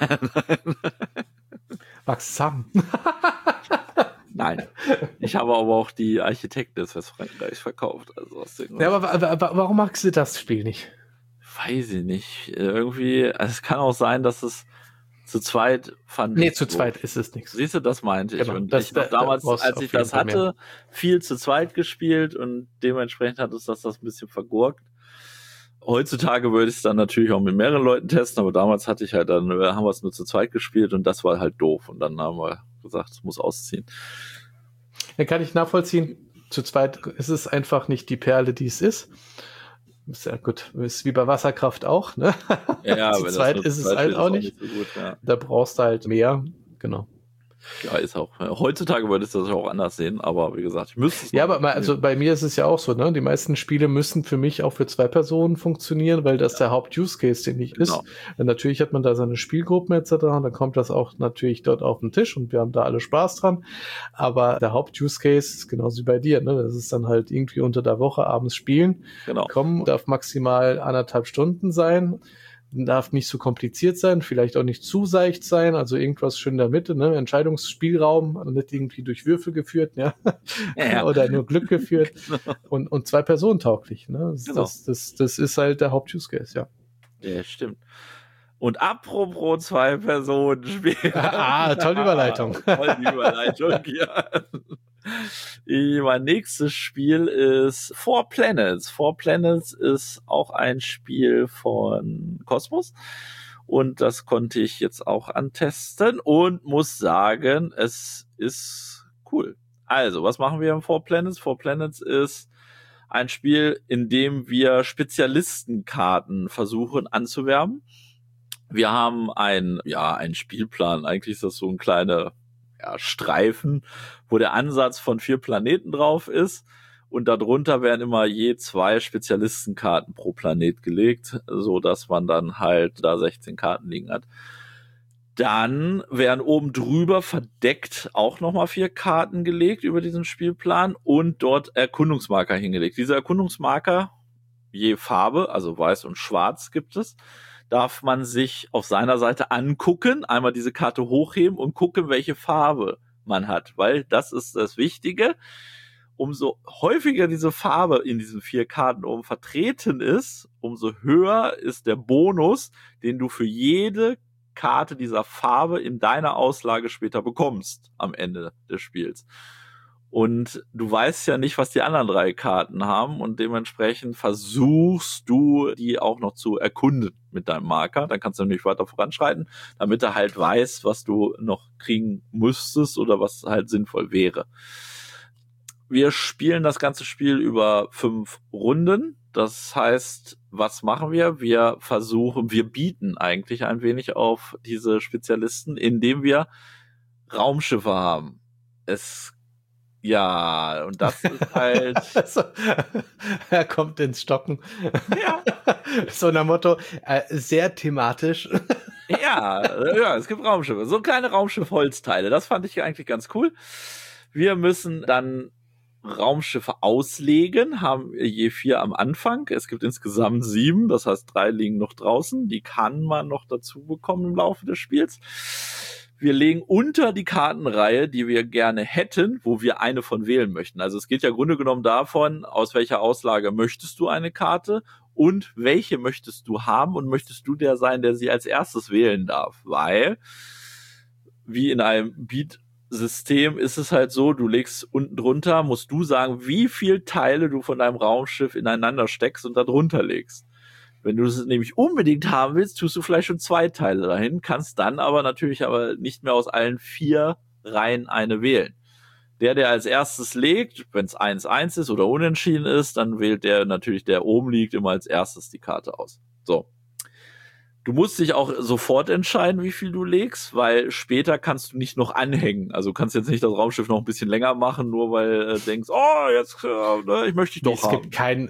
B: Magst du haben?
A: Nein. Ich habe aber auch die Architekten des Westfrankreichs verkauft. Also aus dem
B: Ja, aber warum magst du das Spiel nicht?
A: Weiß ich nicht. Irgendwie, also es kann auch sein, dass es zu zweit fand.
B: Nee, zu zweit ist es nichts.
A: Siehst du, das meinte ich.
B: Genau,
A: Und ich habe damals, als ich das hatte, viel zu zweit gespielt und dementsprechend hat es das ein bisschen vergurkt. Heutzutage würde ich es dann natürlich auch mit mehreren Leuten testen, aber damals haben wir es nur zu zweit gespielt und das war halt doof. Und dann haben wir gesagt, es muss ausziehen.
B: Ja, kann ich nachvollziehen. Zu zweit ist es einfach nicht die Perle, die es ist. Ist ja gut, ist wie bei Wasserkraft auch, ne?
A: Ja,
B: zu zweit ist es halt auch nicht.
A: So gut, ja.
B: Da brauchst du halt mehr, genau.
A: Ja, ist auch. Heutzutage würde ich das auch anders sehen, aber wie gesagt, ich müsste es.
B: Ja, aber also bei mir ist es ja auch so, ne? Die meisten Spiele müssen für mich auch für 2 Personen funktionieren, weil das der Haupt-Use-Case, den ich ist. Natürlich hat man da seine Spielgruppen etc. und dann kommt das auch natürlich dort auf den Tisch und wir haben da alle Spaß dran. Aber der Haupt-Use-Case ist genauso wie bei dir, ne? Das ist dann halt irgendwie unter der Woche abends spielen.
A: Genau.
B: Kommen, darf maximal 1,5 Stunden sein. Darf nicht so kompliziert sein, vielleicht auch nicht zu seicht sein, also irgendwas schön in der Mitte, ne? Entscheidungsspielraum, nicht irgendwie durch Würfel geführt, ja, oder nur Glück geführt und 2 Personen tauglich, ne? Das ist halt der Haupt-Use-Case, ja.
A: Ja, stimmt. Und apropos 2 Personen spielen.
B: Tolle Überleitung.
A: Tolle Überleitung, ja. Mein nächstes Spiel ist Four Planets. Four Planets ist auch ein Spiel von Kosmos. Und das konnte ich jetzt auch antesten und muss sagen, es ist cool. Also, was machen wir im Four Planets? Four Planets ist ein Spiel, in dem wir Spezialistenkarten versuchen anzuwerben. Wir haben einen Spielplan. Eigentlich ist das so ein kleiner Streifen, wo der Ansatz von 4 Planeten drauf ist. Und darunter werden immer je 2 Spezialistenkarten pro Planet gelegt, so dass man dann halt da 16 Karten liegen hat. Dann werden oben drüber verdeckt auch nochmal 4 Karten gelegt über diesen Spielplan und dort Erkundungsmarker hingelegt. Diese Erkundungsmarker, je Farbe, also weiß und schwarz gibt es, darf man sich auf seiner Seite angucken, einmal diese Karte hochheben und gucken, welche Farbe man hat, weil das ist das Wichtige. Umso häufiger diese Farbe in diesen 4 Karten oben vertreten ist, umso höher ist der Bonus, den du für jede Karte dieser Farbe in deiner Auslage später bekommst am Ende des Spiels. Und du weißt ja nicht, was die anderen 3 Karten haben und dementsprechend versuchst du, die auch noch zu erkunden mit deinem Marker. Dann kannst du nämlich weiter voranschreiten, damit er halt weiß, was du noch kriegen müsstest oder was halt sinnvoll wäre. Wir spielen das ganze Spiel über 5 Runden. Das heißt, was machen wir? Wir bieten eigentlich ein wenig auf diese Spezialisten, indem wir Raumschiffe haben. Ja, und das ist halt...
B: Er kommt ins Stocken.
A: Ja.
B: So nach Motto, sehr thematisch.
A: Ja, es gibt Raumschiffe. So kleine Raumschiff-Holzteile. Das fand ich eigentlich ganz cool. Wir müssen dann Raumschiffe auslegen, haben je 4 am Anfang. Es gibt insgesamt 7, das heißt 3 liegen noch draußen. Die kann man noch dazu bekommen im Laufe des Spiels. Wir legen unter die Kartenreihe, die wir gerne hätten, wo wir eine von wählen möchten. Also es geht ja im Grunde genommen davon, aus welcher Auslage möchtest du eine Karte und welche möchtest du haben und möchtest du der sein, der sie als erstes wählen darf. Weil, wie in einem Beat-System ist es halt so, du legst unten drunter, musst du sagen, wie viel Teile du von deinem Raumschiff ineinander steckst und da drunter legst. Wenn du es nämlich unbedingt haben willst, tust du vielleicht schon 2 Teile dahin, kannst dann aber natürlich nicht mehr aus allen 4 Reihen eine wählen. Der als erstes legt, wenn es 1-1 ist oder unentschieden ist, dann wählt der natürlich, der oben liegt, immer als erstes die Karte aus. So. Du musst dich auch sofort entscheiden, wie viel du legst, weil später kannst du nicht noch anhängen. Also du kannst jetzt nicht das Raumschiff noch ein bisschen länger machen, nur weil du denkst, oh, jetzt, ich möchte dich doch haben.
B: Es gibt keinen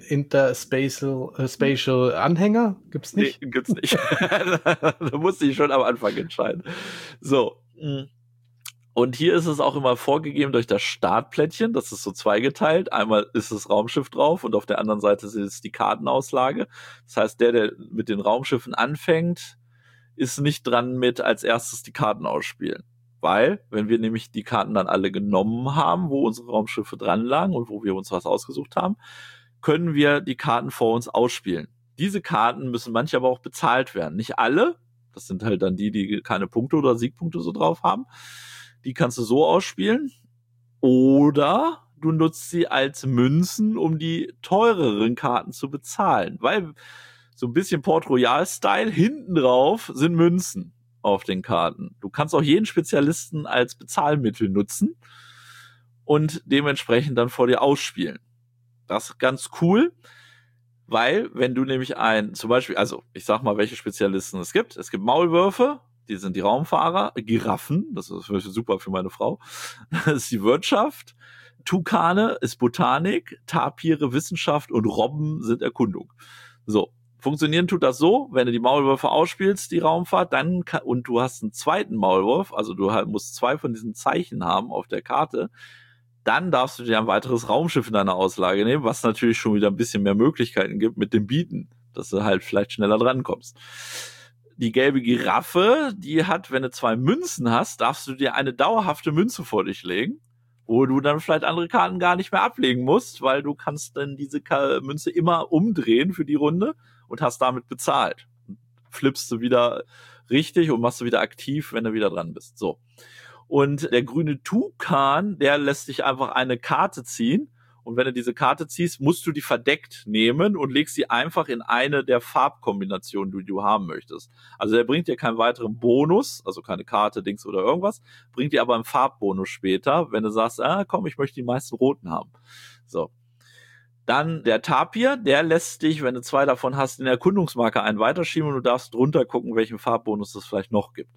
B: Spatial Anhänger? Gibt's nicht?
A: Nee, gibt's nicht. Du musst dich schon am Anfang entscheiden. So. Und hier ist es auch immer vorgegeben durch das Startplättchen. Das ist so zweigeteilt. Einmal ist das Raumschiff drauf und auf der anderen Seite ist die Kartenauslage. Das heißt, der mit den Raumschiffen anfängt, ist nicht dran mit als erstes die Karten ausspielen. Weil, wenn wir nämlich die Karten dann alle genommen haben, wo unsere Raumschiffe dran lagen und wo wir uns was ausgesucht haben, können wir die Karten vor uns ausspielen. Diese Karten müssen manche aber auch bezahlt werden. Nicht alle. Das sind halt dann die keine Punkte oder Siegpunkte so drauf haben. Die kannst du so ausspielen. Oder du nutzt sie als Münzen, um die teureren Karten zu bezahlen. Weil so ein bisschen Port Royal-Style, hinten drauf sind Münzen auf den Karten. Du kannst auch jeden Spezialisten als Bezahlmittel nutzen und dementsprechend dann vor dir ausspielen. Das ist ganz cool, weil wenn du nämlich zum Beispiel, also ich sag mal, welche Spezialisten es gibt. Es gibt Maulwürfe, die sind die Raumfahrer, Giraffen, das ist super für meine Frau, das ist die Wirtschaft, Tukane ist Botanik, Tapire Wissenschaft und Robben sind Erkundung. So, funktionieren tut das so, wenn du die Maulwürfe ausspielst, die Raumfahrt, und du hast einen zweiten Maulwurf, also du musst 2 von diesen Zeichen haben auf der Karte, dann darfst du dir ein weiteres Raumschiff in deiner Auslage nehmen, was natürlich schon wieder ein bisschen mehr Möglichkeiten gibt mit dem Bieten, dass du halt vielleicht schneller drankommst. Die gelbe Giraffe, die hat, wenn du 2 Münzen hast, darfst du dir eine dauerhafte Münze vor dich legen, wo du dann vielleicht andere Karten gar nicht mehr ablegen musst, weil du kannst dann diese Münze immer umdrehen für die Runde und hast damit bezahlt. Flippst du wieder richtig und machst du wieder aktiv, wenn du wieder dran bist. So. Und der grüne Tukan, der lässt dich einfach eine Karte ziehen. Und wenn du diese Karte ziehst, musst du die verdeckt nehmen und legst sie einfach in eine der Farbkombinationen, die du haben möchtest. Also der bringt dir keinen weiteren Bonus, also keine Karte, Dings oder irgendwas, bringt dir aber einen Farbbonus später, wenn du sagst, komm, ich möchte die meisten roten haben. So. Dann der Tapir, der lässt dich, wenn du 2 davon hast, in der Erkundungsmarke einen weiterschieben und du darfst drunter gucken, welchen Farbbonus es vielleicht noch gibt.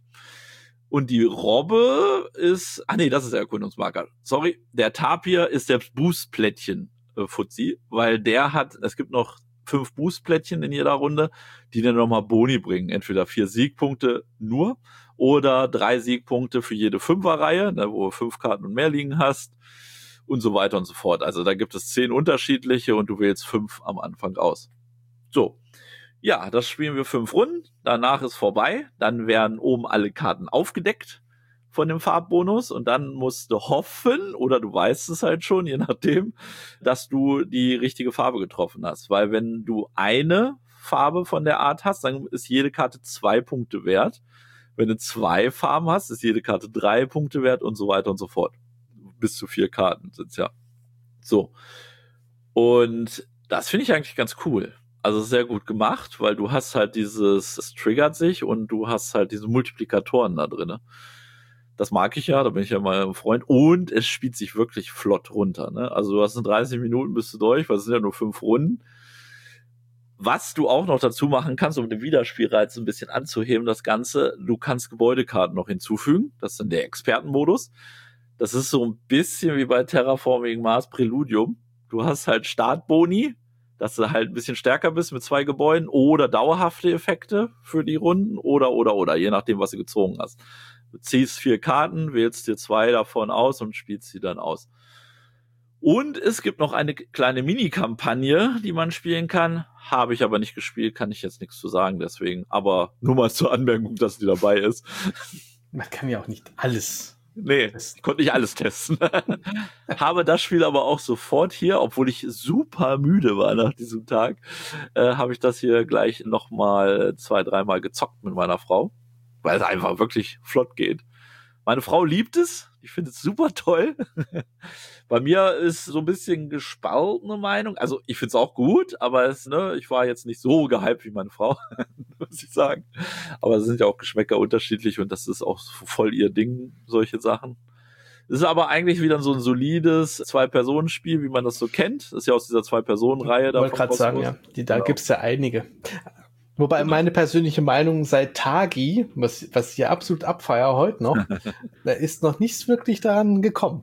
A: Und die Robbe ist, das ist der Erkundungsmarker. Sorry, der Tapir ist der Boost-Plättchen-Fuzzi, weil es gibt noch 5 Boost-Plättchen in jeder Runde, die dir nochmal Boni bringen. Entweder 4 Siegpunkte nur oder 3 Siegpunkte für jede 5er-Reihe, wo du 5 Karten und mehr liegen hast und so weiter und so fort. Also da gibt es 10 unterschiedliche und du wählst 5 am Anfang aus. So. Ja, das spielen wir 5 Runden, danach ist vorbei, dann werden oben alle Karten aufgedeckt von dem Farbbonus und dann musst du hoffen, oder du weißt es halt schon, je nachdem, dass du die richtige Farbe getroffen hast, weil wenn du eine Farbe von der Art hast, dann ist jede Karte 2 Punkte wert. Wenn du 2 Farben hast, ist jede Karte 3 Punkte wert und so weiter und so fort. Bis zu 4 Karten sind's ja. So. Und das finde ich eigentlich ganz cool. Also sehr gut gemacht, weil du hast halt es triggert sich und du hast halt diese Multiplikatoren da drinne. Das mag ich ja, da bin ich ja mal ein Freund. Und es spielt sich wirklich flott runter, ne? Also du hast in 30 Minuten bist du durch, weil es sind ja nur 5 Runden. Was du auch noch dazu machen kannst, um den Wiederspielreiz ein bisschen anzuheben, das Ganze, du kannst Gebäudekarten noch hinzufügen. Das ist dann der Expertenmodus. Das ist so ein bisschen wie bei Terraforming Mars Preludium. Du hast halt Startboni, dass du halt ein bisschen stärker bist mit 2 Gebäuden oder dauerhafte Effekte für die Runden oder, je nachdem, was du gezogen hast. Du ziehst 4 Karten, wählst dir 2 davon aus und spielst sie dann aus. Und es gibt noch eine kleine Mini-Kampagne, die man spielen kann. Habe ich aber nicht gespielt, kann ich jetzt nichts zu sagen, deswegen. Aber nur mal zur Anmerkung, dass die dabei ist.
B: Man kann ja auch nicht alles.
A: Nee, ich konnte nicht alles testen. Habe das Spiel aber auch sofort hier, obwohl ich super müde war nach diesem Tag, habe ich das hier gleich nochmal 2-3 Mal gezockt mit meiner Frau, weil es einfach wirklich flott geht. Meine Frau liebt es, ich finde es super toll. Bei mir ist so ein bisschen gespaltene Meinung. Also ich finde es auch gut, aber ich war jetzt nicht so gehypt wie meine Frau, muss ich sagen. Aber es sind ja auch Geschmäcker unterschiedlich und das ist auch voll ihr Ding, solche Sachen. Es ist aber eigentlich wieder so ein solides 2-Personen-Spiel, wie man das so kennt. Das ist ja aus dieser 2-Personen-Reihe.
B: Ich wollte gerade sagen, ja, da gibt's ja einige. Wobei
A: Genau.
B: meine persönliche Meinung seit Tagi, was ich ja absolut abfeiere heute noch, da ist noch nichts wirklich daran gekommen.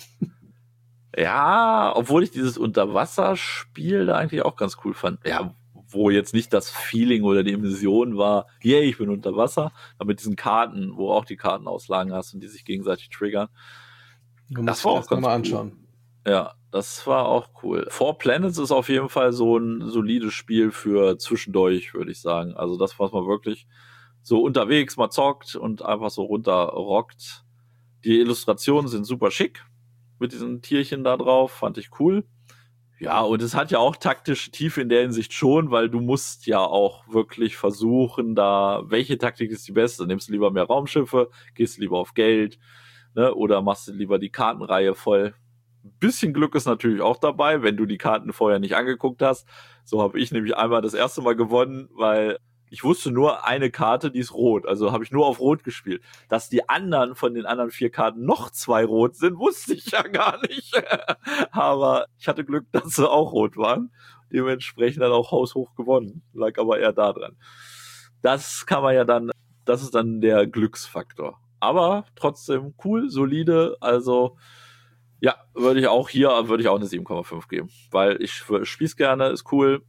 A: Ja, obwohl ich dieses Unterwasserspiel da eigentlich auch ganz cool fand. Ja, wo jetzt nicht das Feeling oder die Illusion war, yay, ich bin unter Wasser, aber mit diesen Karten, wo auch die Kartenauslagen hast und die sich gegenseitig triggern.
B: Du
A: Das
B: musst
A: war
B: dir
A: auch
B: das
A: ganz
B: nochmal
A: cool.
B: anschauen.
A: Ja, das war auch cool. Four Planets ist auf jeden Fall so ein solides Spiel für zwischendurch, würde ich sagen. Also das, was man wirklich so unterwegs mal zockt und einfach so runterrockt. Die Illustrationen sind super schick mit diesen Tierchen da drauf, fand ich cool. Ja, und es hat ja auch taktische Tiefe in der Hinsicht schon, weil du musst ja auch wirklich versuchen, da, welche Taktik ist die beste? Nimmst du lieber mehr Raumschiffe, gehst du lieber auf Geld, ne? Oder machst du lieber die Kartenreihe voll? Ein bisschen Glück ist natürlich auch dabei, wenn du die Karten vorher nicht angeguckt hast. So habe ich nämlich einmal das erste Mal gewonnen, weil ich wusste nur eine Karte, die ist rot. Also habe ich nur auf rot gespielt. Dass die anderen von den anderen 4 Karten noch 2 rot sind, wusste ich ja gar nicht. Aber ich hatte Glück, dass sie auch rot waren. Dementsprechend dann auch haushoch gewonnen. Lag aber eher da dran. Das kann man ja dann, das ist dann der Glücksfaktor. Aber trotzdem cool, solide. Also ja, würde ich auch eine 7,5 geben. Weil ich spiel's gerne, ist cool.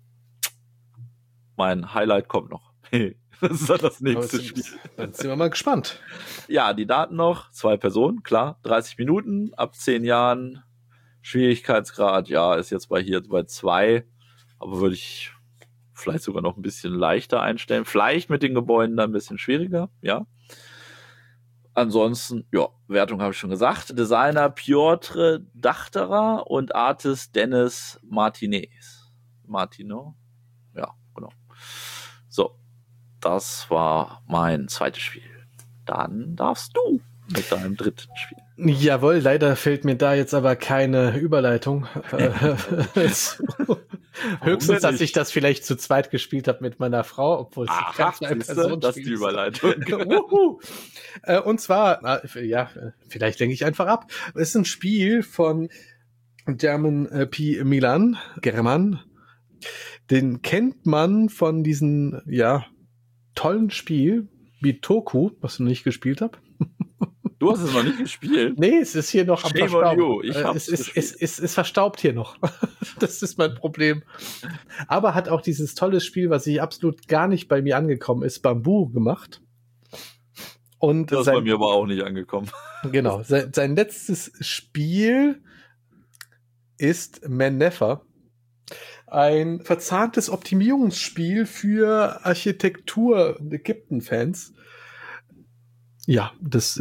A: Mein Highlight kommt noch. Das ist dann das nächste Spiel.
B: Dann sind wir mal gespannt.
A: Ja, die Daten noch. 2 Personen, klar. 30 Minuten, ab 10 Jahren. Schwierigkeitsgrad, ja, ist jetzt bei 2. Aber würde ich vielleicht sogar noch ein bisschen leichter einstellen. Vielleicht mit den Gebäuden dann ein bisschen schwieriger, ja. Ansonsten, ja, Wertung habe ich schon gesagt. Designer Piotr Dachterer und Artist Dennis Martino. Ja, genau. So, das war mein zweites Spiel. Dann darfst du mit deinem dritten Spiel.
B: Jawohl, leider fällt mir da jetzt aber keine Überleitung. Höchstens, dass ich das vielleicht zu zweit gespielt habe mit meiner Frau, obwohl es kein Zwei-Personen-Spiel
A: das ist die Überleitung.
B: Und zwar, ja, vielleicht lenke ich einfach ab. Es ist ein Spiel von German P. German. Den kennt man von diesem, ja, tollen Spiel wie Toku, was ich noch nicht gespielt habe.
A: Du hast es noch nicht gespielt?
B: Nee, es ist hier noch am Verstauben.
A: Es
B: ist verstaubt hier noch. Das ist mein Problem. Aber hat auch dieses tolle Spiel, was ich absolut gar nicht bei mir angekommen ist, Bamboo gemacht. Und
A: das ist bei mir aber auch nicht angekommen.
B: Genau. Sein letztes Spiel ist Mannefer. Ein verzahntes Optimierungsspiel für Architektur-Ägypten-Fans. Ja,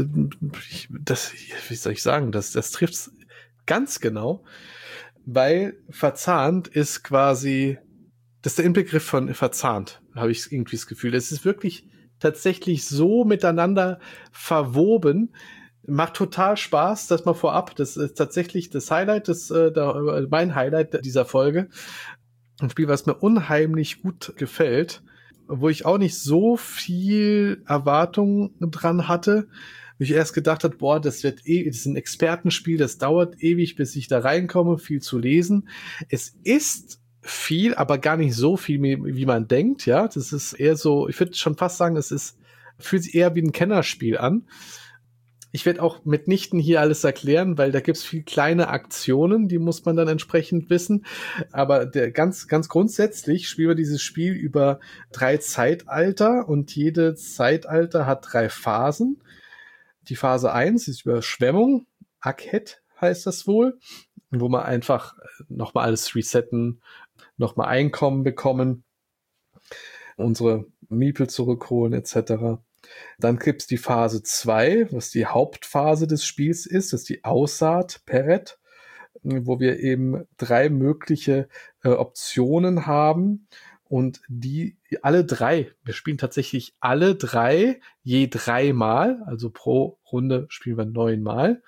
B: wie soll ich sagen, das trifft's ganz genau, weil verzahnt ist quasi, das ist der Inbegriff von verzahnt, habe ich irgendwie das Gefühl. Es ist wirklich tatsächlich so miteinander verwoben, macht total Spaß, das mal vorab, das ist tatsächlich das Highlight, mein Highlight dieser Folge. Ein Spiel, was mir unheimlich gut gefällt, wo ich auch nicht so viel Erwartung dran hatte. Wo ich erst gedacht habe, boah, das ist ein Expertenspiel, das dauert ewig, bis ich da reinkomme, viel zu lesen. Es ist viel, aber gar nicht so viel, wie man denkt, ja. Das ist eher so, ich würde schon fast sagen, fühlt sich eher wie ein Kennerspiel an. Ich werde auch mitnichten hier alles erklären, weil da gibt's viel kleine Aktionen, die muss man dann entsprechend wissen. Aber ganz grundsätzlich spielen wir dieses Spiel über 3 Zeitalter und jede Zeitalter hat 3 Phasen. Die Phase 1 ist Überschwemmung, Akhet heißt das wohl, wo man einfach nochmal alles resetten, nochmal Einkommen bekommen, unsere Miepel zurückholen etc. Dann gibt's die Phase 2, was die Hauptphase des Spiels ist, das ist die Aussaat, Peret, wo wir eben 3 mögliche Optionen haben und die alle 3, wir spielen tatsächlich alle 3, je 3 Mal, also pro Runde spielen wir 9 Mal.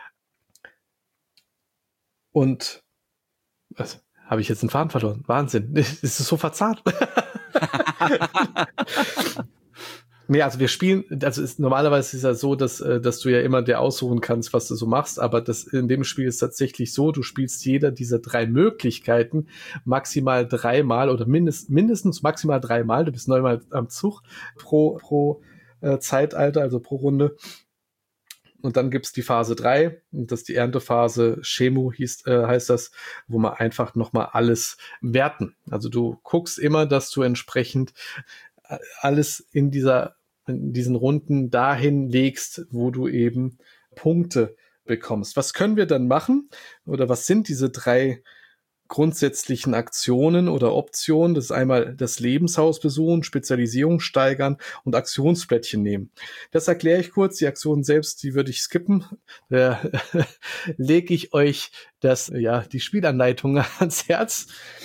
B: Und was? Habe ich jetzt einen Faden verloren? Wahnsinn, es ist so verzahnt. Nee, also wir spielen, normalerweise ist ja so, dass du ja immer dir aussuchen kannst, was du so machst, aber in dem Spiel ist tatsächlich so, du spielst jeder dieser 3 Möglichkeiten maximal 3-mal oder mindestens maximal 3-mal, du bist 9-mal am Zug pro Zeitalter, also pro Runde. Und dann gibt's die Phase 3, und das ist die Erntephase, Shemu heißt das, wo man einfach nochmal alles werten. Also du guckst immer, dass du entsprechend alles in diesen Runden dahin legst, wo du eben Punkte bekommst. Was können wir dann machen? Oder was sind diese 3 grundsätzlichen Aktionen oder Optionen? Das ist einmal das Lebenshaus besuchen, Spezialisierung steigern und Aktionsplättchen nehmen. Das erkläre ich kurz. Die Aktionen selbst, die würde ich skippen. Da lege ich euch die Spielanleitung ans Herz.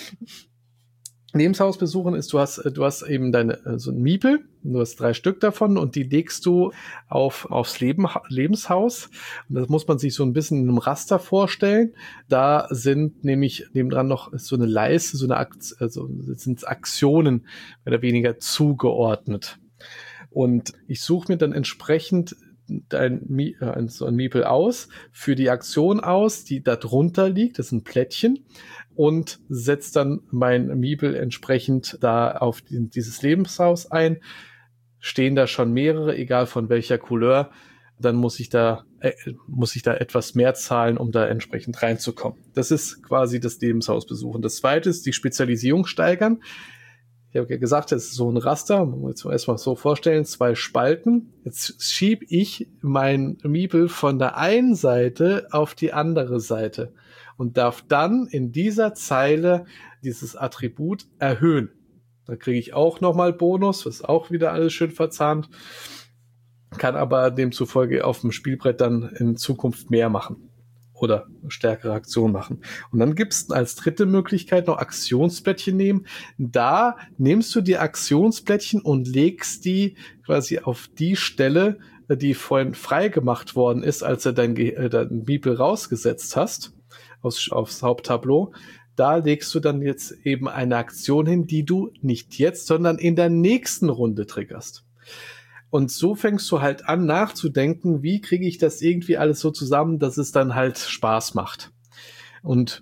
B: Lebenshaus besuchen ist, du hast eben so ein Miepel, du hast 3 Stück davon und die legst du aufs Lebenshaus. Und das muss man sich so ein bisschen in einem Raster vorstellen. Da sind nämlich nebendran noch so eine Leiste, sind Aktionen mehr oder weniger zugeordnet. Und ich suche mir dann entsprechend so ein Miepel aus, für die Aktion aus, die da drunter liegt, das ist ein Plättchen, und setze dann mein Miepel entsprechend da auf dieses Lebenshaus ein. Stehen da schon mehrere, egal von welcher Couleur, dann muss ich da etwas mehr zahlen, um da entsprechend reinzukommen. Das ist quasi das Lebenshaus besuchen. Das zweite ist die Spezialisierung steigern. Ich habe ja gesagt, es ist so ein Raster, man muss sich erstmal so vorstellen, 2 Spalten. Jetzt schiebe ich mein Miepel von der einen Seite auf die andere Seite und darf dann in dieser Zeile dieses Attribut erhöhen. Da kriege ich auch nochmal Bonus, was auch wieder alles schön verzahnt, kann aber demzufolge auf dem Spielbrett dann in Zukunft mehr machen oder stärkere Aktionen machen. Und dann gibt's als dritte Möglichkeit noch Aktionsplättchen nehmen. Da nimmst du die Aktionsplättchen und legst die quasi auf die Stelle, die vorhin frei gemacht worden ist, als du dein Miepel rausgesetzt hast, aufs Haupttableau. Da legst du dann jetzt eben eine Aktion hin, die du nicht jetzt, sondern in der nächsten Runde triggerst. Und so fängst du halt an nachzudenken, wie kriege ich das irgendwie alles so zusammen, dass es dann halt Spaß macht. Und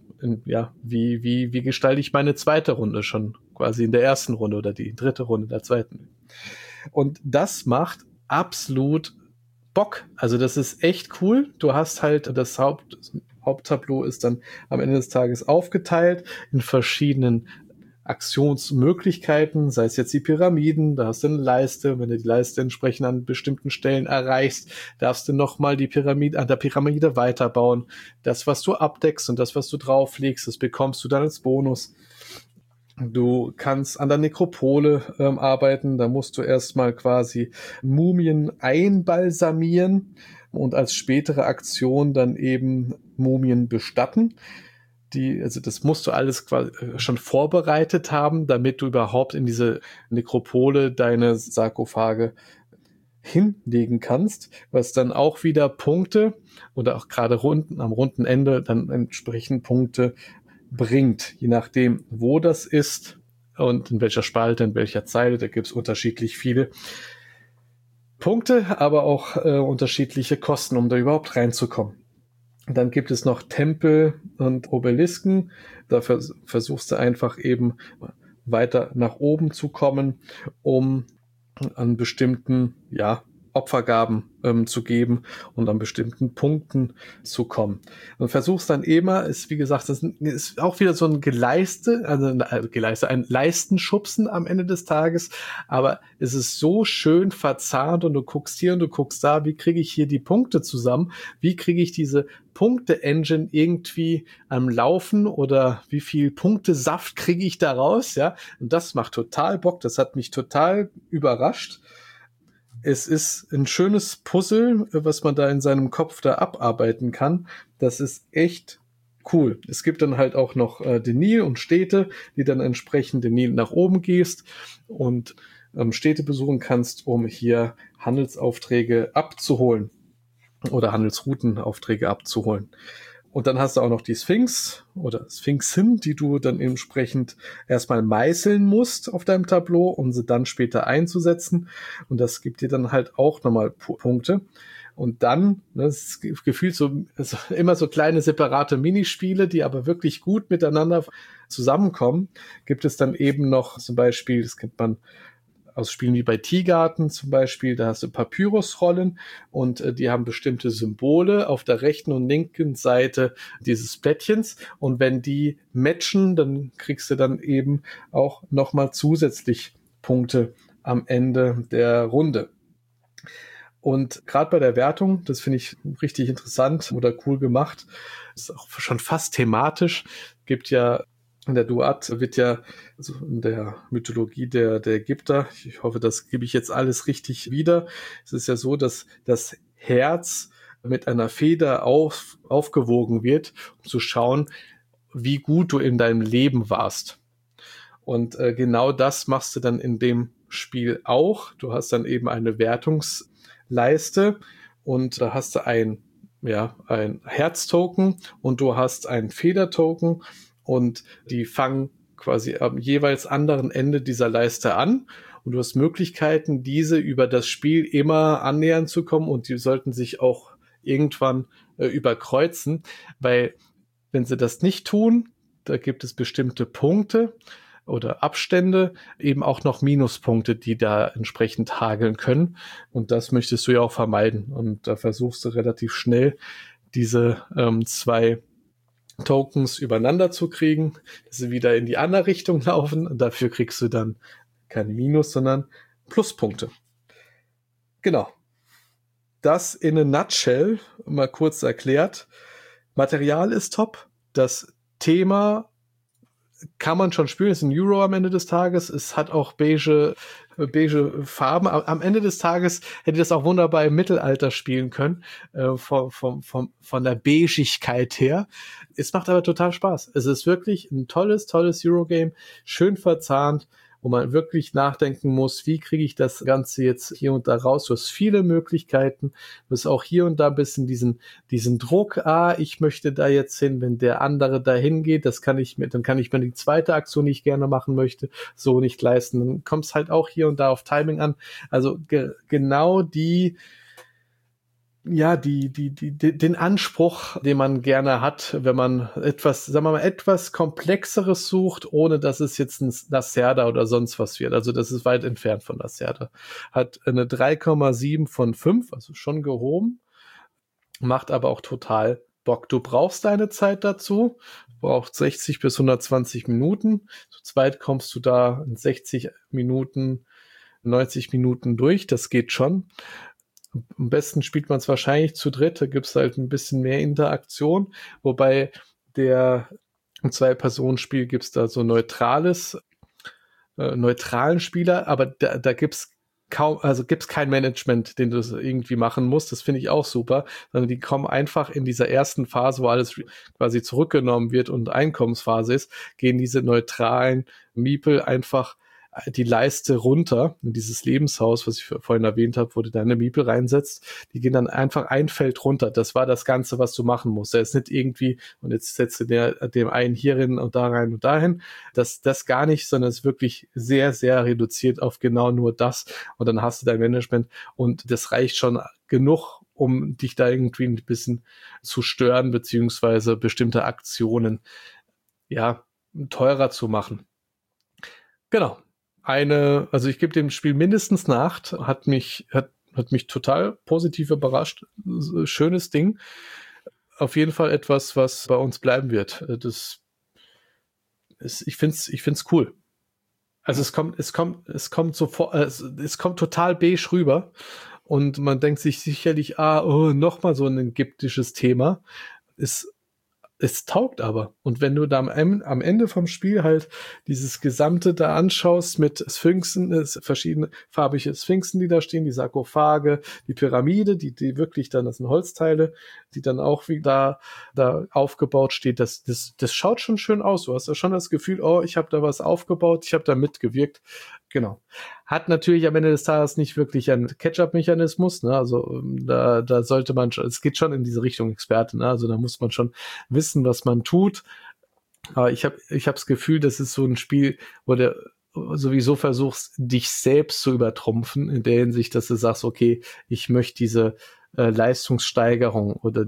B: wie gestalte ich meine zweite Runde schon quasi in der ersten Runde oder die dritte Runde der zweiten. Und das macht absolut Bock. Also das ist echt cool. Du hast halt das Haupttableau ist dann am Ende des Tages aufgeteilt in verschiedenen Aktionsmöglichkeiten, sei es jetzt die Pyramiden, da hast du eine Leiste, wenn du die Leiste entsprechend an bestimmten Stellen erreichst, darfst du nochmal an der Pyramide weiterbauen. Das, was du abdeckst und das, was du drauflegst, das bekommst du dann als Bonus. Du kannst an der Nekropole arbeiten, da musst du erstmal quasi Mumien einbalsamieren und als spätere Aktion dann eben Mumien bestatten. Also das musst du alles quasi schon vorbereitet haben, damit du überhaupt in diese Nekropole deine Sarkophage hinlegen kannst, was dann auch wieder Punkte oder auch gerade am runden Ende dann entsprechend Punkte bringt, je nachdem, wo das ist und in welcher Spalte, in welcher Zeile. Da gibt es unterschiedlich viele Punkte, aber auch unterschiedliche Kosten, um da überhaupt reinzukommen. Dann gibt es noch Tempel und Obelisken. Da versuchst du einfach eben weiter nach oben zu kommen, um an bestimmten, Opfergaben zu geben und an bestimmten Punkten zu kommen. Und versuchst dann immer, wie gesagt, das ist auch wieder so ein ein Leistenschubsen am Ende des Tages, aber es ist so schön verzahnt und du guckst hier und du guckst da, wie kriege ich hier die Punkte zusammen, wie kriege ich diese Punkte-Engine irgendwie am Laufen oder wie viel Punktesaft kriege ich da raus, ja, und das macht total Bock, das hat mich total überrascht. Es ist ein schönes Puzzle, was man da in seinem Kopf da abarbeiten kann. Das ist echt cool. Es gibt dann halt auch noch den Nil und Städte, die dann entsprechend den Nil nach oben gehst und Städte besuchen kannst, um hier Handelsaufträge abzuholen oder Handelsroutenaufträge abzuholen. Und dann hast du auch noch die Sphinx oder Sphinxen, die du dann entsprechend erstmal meißeln musst auf deinem Tableau, um sie dann später einzusetzen. Und das gibt dir dann halt auch nochmal Punkte. Und dann, ne, das ist gefühlt so immer so kleine separate Minispiele, die aber wirklich gut miteinander zusammenkommen. Gibt es dann eben noch zum Beispiel, das kennt man aus Spielen wie bei Tiergarten zum Beispiel, da hast du Papyrusrollen und die haben bestimmte Symbole auf der rechten und linken Seite dieses Plättchens und wenn die matchen, dann kriegst du dann eben auch nochmal zusätzlich Punkte am Ende der Runde. Und gerade bei der Wertung, das finde ich richtig interessant oder cool gemacht, ist auch schon fast thematisch, gibt ja in der Duat wird ja also in der Mythologie der Ägypter, ich hoffe, das gebe ich jetzt alles richtig wieder. Es ist ja so, dass das Herz mit einer Feder aufgewogen wird, um zu schauen, wie gut du in deinem Leben warst. Und genau das machst du dann in dem Spiel auch. Du hast dann eben eine Wertungsleiste und da hast du ein Herztoken und du hast ein Federtoken und die fangen quasi am jeweils anderen Ende dieser Leiste an und du hast Möglichkeiten, diese über das Spiel immer annähern zu kommen und die sollten sich auch irgendwann überkreuzen, weil wenn sie das nicht tun, da gibt es bestimmte Punkte oder Abstände, eben auch noch Minuspunkte, die da entsprechend hageln können. Und das möchtest du ja auch vermeiden. Und da versuchst du relativ schnell diese zwei Tokens übereinander zu kriegen, dass sie wieder in die andere Richtung laufen. Und dafür kriegst du dann keine Minus, sondern Pluspunkte. Genau. Das in a nutshell, mal kurz erklärt. Material ist top. Das Thema kann man schon spielen, es ist ein Euro am Ende des Tages, es hat auch beige Farben. Am Ende des Tages hätte das auch wunderbar im Mittelalter spielen können, von der Beigigkeit her. Es macht aber total Spaß. Es ist wirklich ein tolles Eurogame, schön verzahnt, wo man wirklich nachdenken muss, wie kriege ich das Ganze jetzt hier und da raus. Du hast viele Möglichkeiten. Du hast auch hier und da ein bisschen diesen Druck, ich möchte da jetzt hin, wenn der andere da hingeht, dann kann ich mir die zweite Aktion, die ich gerne machen möchte, so nicht leisten. Dann kommt es halt auch hier und da auf Timing an. Also genau den Anspruch, den man gerne hat, wenn man etwas Komplexeres sucht, ohne dass es jetzt ein Lacerda oder sonst was wird. Also das ist weit entfernt von Lacerda. Hat eine 3,7 von 5, also schon gehoben, macht aber auch total Bock. Du brauchst deine Zeit dazu, braucht 60 bis 120 Minuten. Zu zweit kommst du da in 60 Minuten, 90 Minuten durch, das geht schon. Am besten spielt man es wahrscheinlich zu dritt, da gibt es halt ein bisschen mehr Interaktion, wobei im Zwei-Personen-Spiel gibt es da so neutralen Spieler, aber da gibt's kein Management, den du irgendwie machen musst, das finde ich auch super, sondern die kommen einfach in dieser ersten Phase, wo alles quasi zurückgenommen wird und Einkommensphase ist, gehen diese neutralen Miepel einfach die Leiste runter, in dieses Lebenshaus, was ich vorhin erwähnt habe, wo du deine Miepel reinsetzt, die gehen dann einfach ein Feld runter. Das war das Ganze, was du machen musst. Da ist nicht irgendwie, und jetzt setzt du dem einen hierin und da rein und dahin. Das gar nicht, sondern es ist wirklich sehr, sehr reduziert auf genau nur das. Und dann hast du dein Management und das reicht schon genug, um dich da irgendwie ein bisschen zu stören, beziehungsweise bestimmte Aktionen, teurer zu machen. Genau. Also ich gebe dem Spiel mindestens eine 8, hat mich total positiv überrascht. Schönes Ding. Auf jeden Fall etwas, was bei uns bleiben wird. Ich find's cool. Also es kommt total beige rüber und man denkt sich sicherlich, nochmal so ein ägyptisches Thema. Es taugt aber. Und wenn du da am Ende vom Spiel halt dieses Gesamte da anschaust mit Sphinxen, verschiedene farbige Sphinxen, die da stehen, die Sarkophage, die Pyramide, die wirklich dann, das sind Holzteile, die dann auch wieder da aufgebaut steht, das schaut schon schön aus. Du hast ja schon das Gefühl, ich habe da was aufgebaut, ich habe da mitgewirkt. Genau. Hat natürlich am Ende des Tages nicht wirklich einen Catch-up-Mechanismus, ne? Also da sollte man schon, es geht schon in diese Richtung Experte, ne? Also da muss man schon wissen, was man tut. Aber ich hab das Gefühl, das ist so ein Spiel, wo du sowieso versuchst, dich selbst zu übertrumpfen, in der Hinsicht, dass du sagst, okay, ich möchte diese Leistungssteigerung oder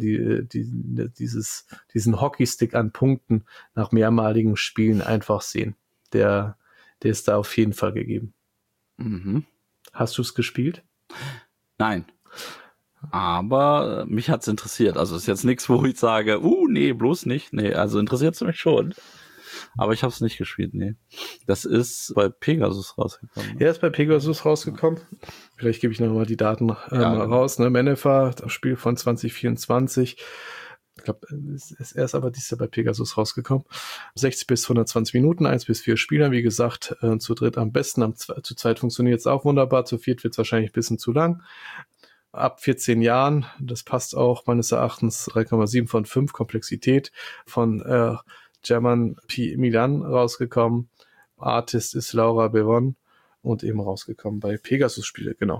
B: diesen Hockeystick an Punkten nach mehrmaligen Spielen einfach sehen. Der ist da auf jeden Fall gegeben.
A: Mhm.
B: Hast du es gespielt?
A: Nein. Aber mich hat's interessiert. Also ist jetzt nichts, wo ich sage, nee, bloß nicht. Nee, also interessiert es mich schon. Aber ich habe es nicht gespielt, nee. Das ist bei Pegasus rausgekommen. Ne?
B: Ja, ist bei Pegasus rausgekommen. Vielleicht gebe ich noch mal die Daten mal raus. Ne? Maneuver, das Spiel von 2024. Ich glaube, es ist erst aber dieses Jahr bei Pegasus rausgekommen. 60 bis 120 Minuten, 1 bis 4 Spieler. Wie gesagt, zu dritt am besten. Zu zweit funktioniert es auch wunderbar. Zu viert wird es wahrscheinlich ein bisschen zu lang. Ab 14 Jahren, das passt auch meines Erachtens, 3,7 von 5 Komplexität von German P. Milan rausgekommen. Artist ist Laura Bevon und eben rausgekommen bei Pegasus-Spiele, genau.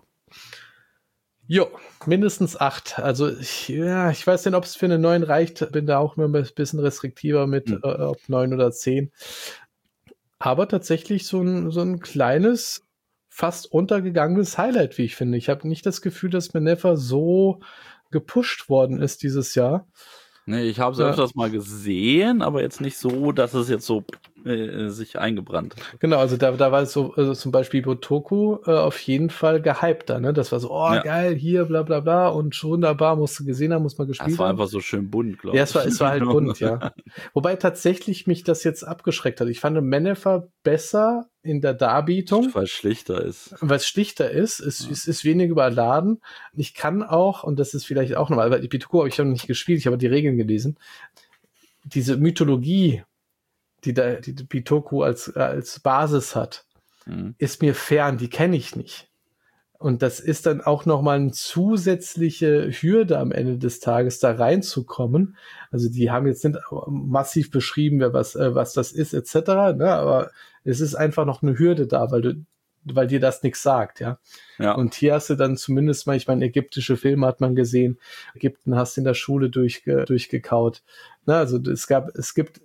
B: Jo, mindestens 8. Also ich weiß nicht, ob es für eine 9 reicht. Bin da auch immer ein bisschen restriktiver mit ob 9 oder 10. Aber tatsächlich so ein kleines, fast untergegangenes Highlight, wie ich finde. Ich habe nicht das Gefühl, dass Maneuver so gepusht worden ist dieses Jahr.
A: Nee, ich habe es öfters mal gesehen, aber jetzt nicht so, dass es jetzt so sich eingebrannt hat.
B: Genau, also da war es so, also zum Beispiel Botoku auf jeden Fall gehypter, ne? Das war so, geil, hier, bla bla bla und wunderbar, musst du gesehen haben, muss man gespielt haben.
A: Es war einfach so schön bunt, glaube ich.
B: Ja, es war halt bunt, ja. Wobei tatsächlich mich das jetzt abgeschreckt hat. Ich fand Maneuver besser in der Darbietung.
A: Weil es schlichter ist.
B: Weil es schlichter ist. Es ist weniger überladen. Ich kann auch, und das ist vielleicht auch nochmal, weil die Botoku habe ich noch nicht gespielt, ich habe die Regeln gelesen. Diese Mythologie, die Bitoku als Basis hat, ist mir fern, die kenne ich nicht. Und das ist dann auch nochmal eine zusätzliche Hürde am Ende des Tages, da reinzukommen. Also die haben jetzt nicht massiv beschrieben, was das ist, etc., ne? Aber es ist einfach noch eine Hürde da, weil dir das nichts sagt, ja. Und hier hast du dann zumindest mal, ich meine, ägyptische Filme hat man gesehen, Ägypten hast du in der Schule durchgekaut. Ne? Also es gibt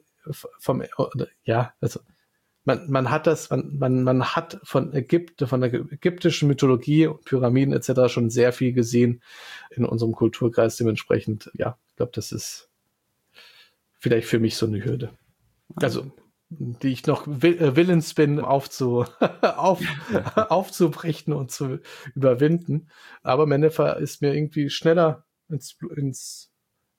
B: man hat von der ägyptischen Mythologie, Pyramiden etc. schon sehr viel gesehen in unserem Kulturkreis. Dementsprechend, ja, ich glaube, das ist vielleicht für mich so eine Hürde. Also, die ich noch willens bin, aufzubrechen und zu überwinden. Aber Maneuver ist mir irgendwie schneller ins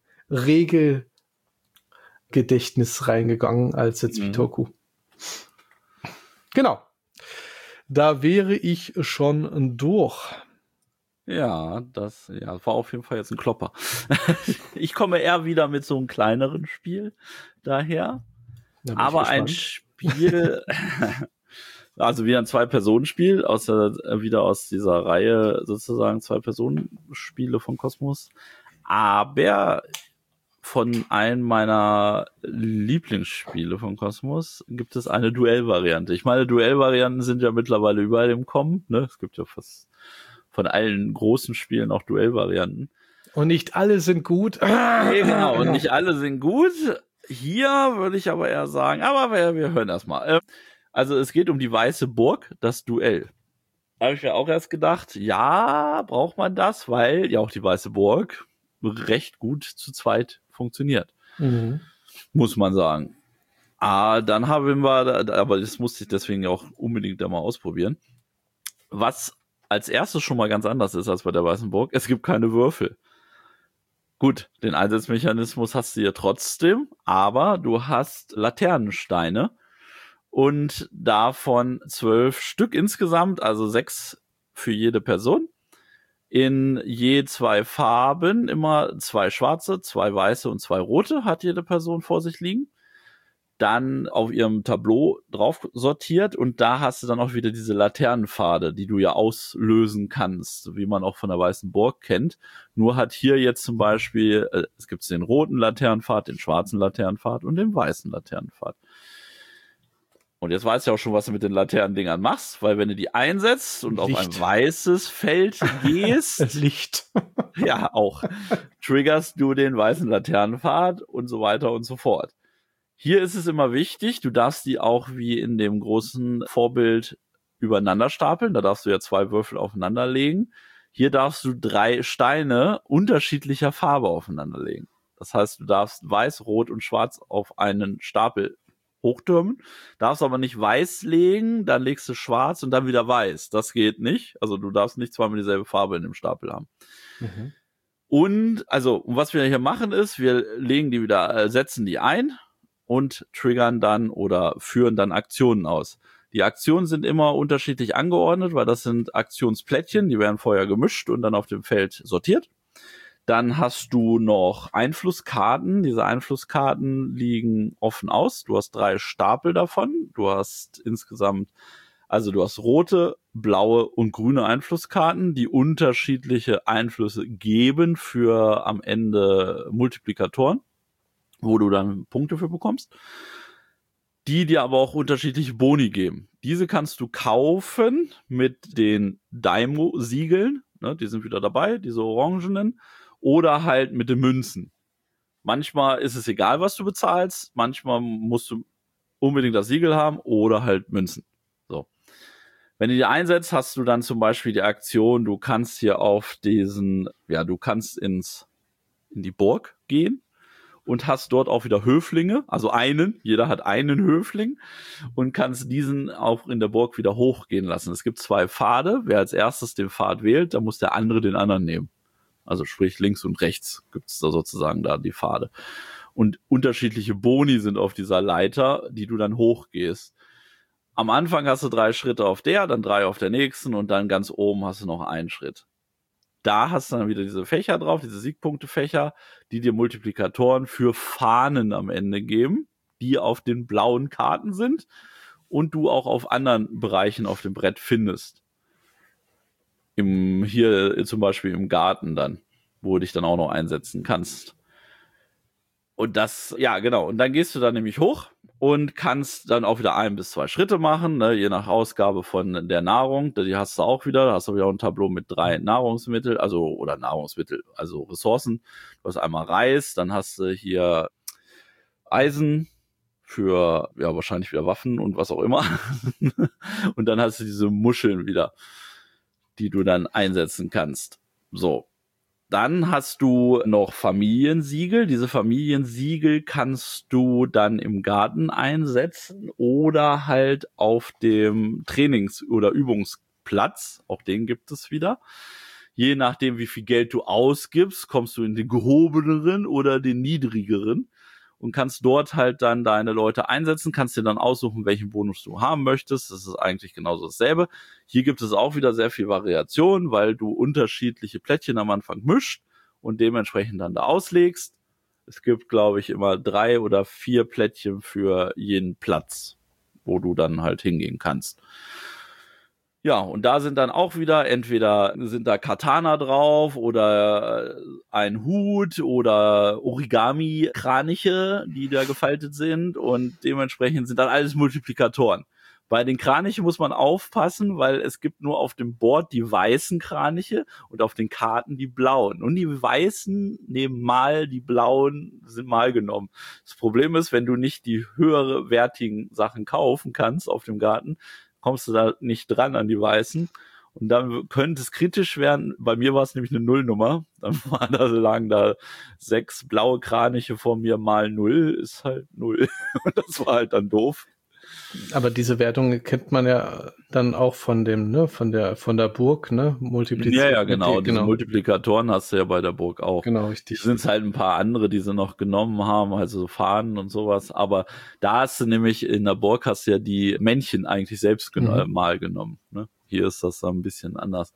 B: Regelgedächtnis reingegangen als jetzt Bitoku. Genau. Da wäre ich schon durch.
A: Ja, das war auf jeden Fall jetzt ein Klopper. Ich komme eher wieder mit so einem kleineren Spiel daher. Aber ein Spiel, also wieder ein Zwei-Personen-Spiel, wieder aus dieser Reihe sozusagen Zwei-Personen-Spiele von Kosmos. Aber von einem meiner Lieblingsspiele von Kosmos gibt es eine Duellvariante. Ich meine, Duellvarianten sind ja mittlerweile überall im Kommen. Ne? Es gibt ja fast von allen großen Spielen auch Duellvarianten.
B: Und nicht alle sind gut.
A: Nee, genau, und nicht alle sind gut. Hier würde ich aber eher sagen, aber wir hören erst mal. Also es geht um die Weiße Burg, das Duell. Da habe ich mir auch erst gedacht, ja, braucht man das, weil ja auch die Weiße Burg recht gut zu zweit funktioniert. Muss man sagen. Dann haben wir, aber das musste ich deswegen auch unbedingt einmal ausprobieren. Was als erstes schon mal ganz anders ist als bei der Weißen Burg, es gibt keine Würfel. Gut, den Einsatzmechanismus hast du ja trotzdem, aber du hast Laternensteine und davon 12 Stück insgesamt, also 6 für jede Person. In je 2 Farben, immer 2 schwarze, 2 weiße und 2 rote hat jede Person vor sich liegen. Dann auf ihrem Tableau drauf sortiert und da hast du dann auch wieder diese Laternenpfade, die du ja auslösen kannst, wie man auch von der Weißen Burg kennt. Nur hat hier jetzt zum Beispiel, es gibt den roten Laternenpfad, den schwarzen Laternenpfad und den weißen Laternenpfad. Und jetzt weißt du ja auch schon, was du mit den Laternendingern machst, weil wenn du die einsetzt und
B: Licht.
A: auf ein weißes Feld gehst,
B: Licht.
A: ja auch, triggerst du den weißen Laternenpfad und so weiter und so fort. Hier ist es immer wichtig, du darfst die auch wie in dem großen Vorbild übereinander stapeln. Da darfst du ja 2 Würfel aufeinander legen. Hier darfst du 3 Steine unterschiedlicher Farbe aufeinander legen. Das heißt, du darfst weiß, rot und schwarz auf einen Stapel hochtürmen, darfst aber nicht weiß legen, dann legst du schwarz und dann wieder weiß. Das geht nicht. Also du darfst nicht zweimal dieselbe Farbe in dem Stapel haben.
B: Mhm.
A: Und also, was wir hier machen ist, wir legen die wieder, setzen die ein und triggern dann oder führen dann Aktionen aus. Die Aktionen sind immer unterschiedlich angeordnet, weil das sind Aktionsplättchen, die werden vorher gemischt und dann auf dem Feld sortiert. Dann hast du noch Einflusskarten. Diese Einflusskarten liegen offen aus. Du hast 3 Stapel davon. Du hast insgesamt, also du hast rote, blaue und grüne Einflusskarten, die unterschiedliche Einflüsse geben für am Ende Multiplikatoren, wo du dann Punkte für bekommst, die dir aber auch unterschiedliche Boni geben. Diese kannst du kaufen mit den Daimo-Siegeln, ne, die sind wieder dabei, diese orangenen, oder halt mit den Münzen. Manchmal ist es egal, was du bezahlst, manchmal musst du unbedingt das Siegel haben oder halt Münzen. So. Wenn du die einsetzt, hast du dann zum Beispiel die Aktion, du kannst hier auf diesen, ja, du kannst in die Burg gehen und hast dort auch wieder Höflinge, also jeder hat einen Höfling und kannst diesen auch in der Burg wieder hochgehen lassen. Es gibt 2 Pfade, wer als erstes den Pfad wählt, dann muss der andere den anderen nehmen. Also sprich links und rechts gibt's da sozusagen da die Pfade. Und unterschiedliche Boni sind auf dieser Leiter, die du dann hochgehst. Am Anfang hast du 3 Schritte auf der, dann 3 auf der nächsten und dann ganz oben hast du noch einen Schritt. Da hast du dann wieder diese Fächer drauf, diese Siegpunktefächer, die dir Multiplikatoren für Fahnen am Ende geben, die auf den blauen Karten sind und du auch auf anderen Bereichen auf dem Brett findest. Hier zum Beispiel im Garten dann, wo du dich dann auch noch einsetzen kannst. Und das, ja genau, und dann gehst du dann nämlich hoch und kannst dann auch wieder 1 bis 2 Schritte machen, ne, je nach Ausgabe von der Nahrung. Die hast du auch wieder, da hast du wieder ein Tableau mit 3 Nahrungsmittel, also Ressourcen. Du hast einmal Reis, dann hast du hier Eisen für, ja, wahrscheinlich wieder Waffen und was auch immer. Und dann hast du diese Muscheln wieder, die du dann einsetzen kannst. So. Dann hast du noch Familiensiegel. Diese Familiensiegel kannst du dann im Garten einsetzen oder halt auf dem Trainings- oder Übungsplatz. Auch den gibt es wieder. Je nachdem, wie viel Geld du ausgibst, kommst du in den gehobeneren oder den niedrigeren und kannst dort halt dann deine Leute einsetzen, kannst dir dann aussuchen, welchen Bonus du haben möchtest. Das ist eigentlich genauso dasselbe. Hier gibt es auch wieder sehr viel Variation, weil du unterschiedliche Plättchen am Anfang mischt und dementsprechend dann da auslegst. Es gibt, glaube ich, immer 3 oder 4 Plättchen für jeden Platz, wo du dann halt hingehen kannst. Ja, und da sind dann auch wieder, entweder sind da Katana drauf oder ein Hut oder Origami-Kraniche, die da gefaltet sind und dementsprechend sind dann alles Multiplikatoren. Bei den Kranichen muss man aufpassen, weil es gibt nur auf dem Board die weißen Kraniche und auf den Karten die blauen. Und die weißen nehmen mal, die blauen sind mal genommen. Das Problem ist, wenn du nicht die höhere wertigen Sachen kaufen kannst auf dem Garten, kommst du da nicht dran an die Weißen. Und dann könnte es kritisch werden. Bei mir war es nämlich eine Nullnummer. Dann lagen da 6 blaue Kraniche vor mir mal 0, ist halt 0. Und das war halt dann doof.
B: Aber diese Wertung kennt man ja dann auch von dem, ne, von der Burg, ne, multipliziert.
A: Ja, genau. Diese Multiplikatoren hast du ja bei der Burg auch.
B: Genau, richtig.
A: Die sind halt ein paar andere, die sie noch genommen haben, also Fahnen und sowas. Aber da hast du nämlich in der Burg hast du ja die Männchen eigentlich selbst mal genommen. Ne? Hier ist das dann ein bisschen anders.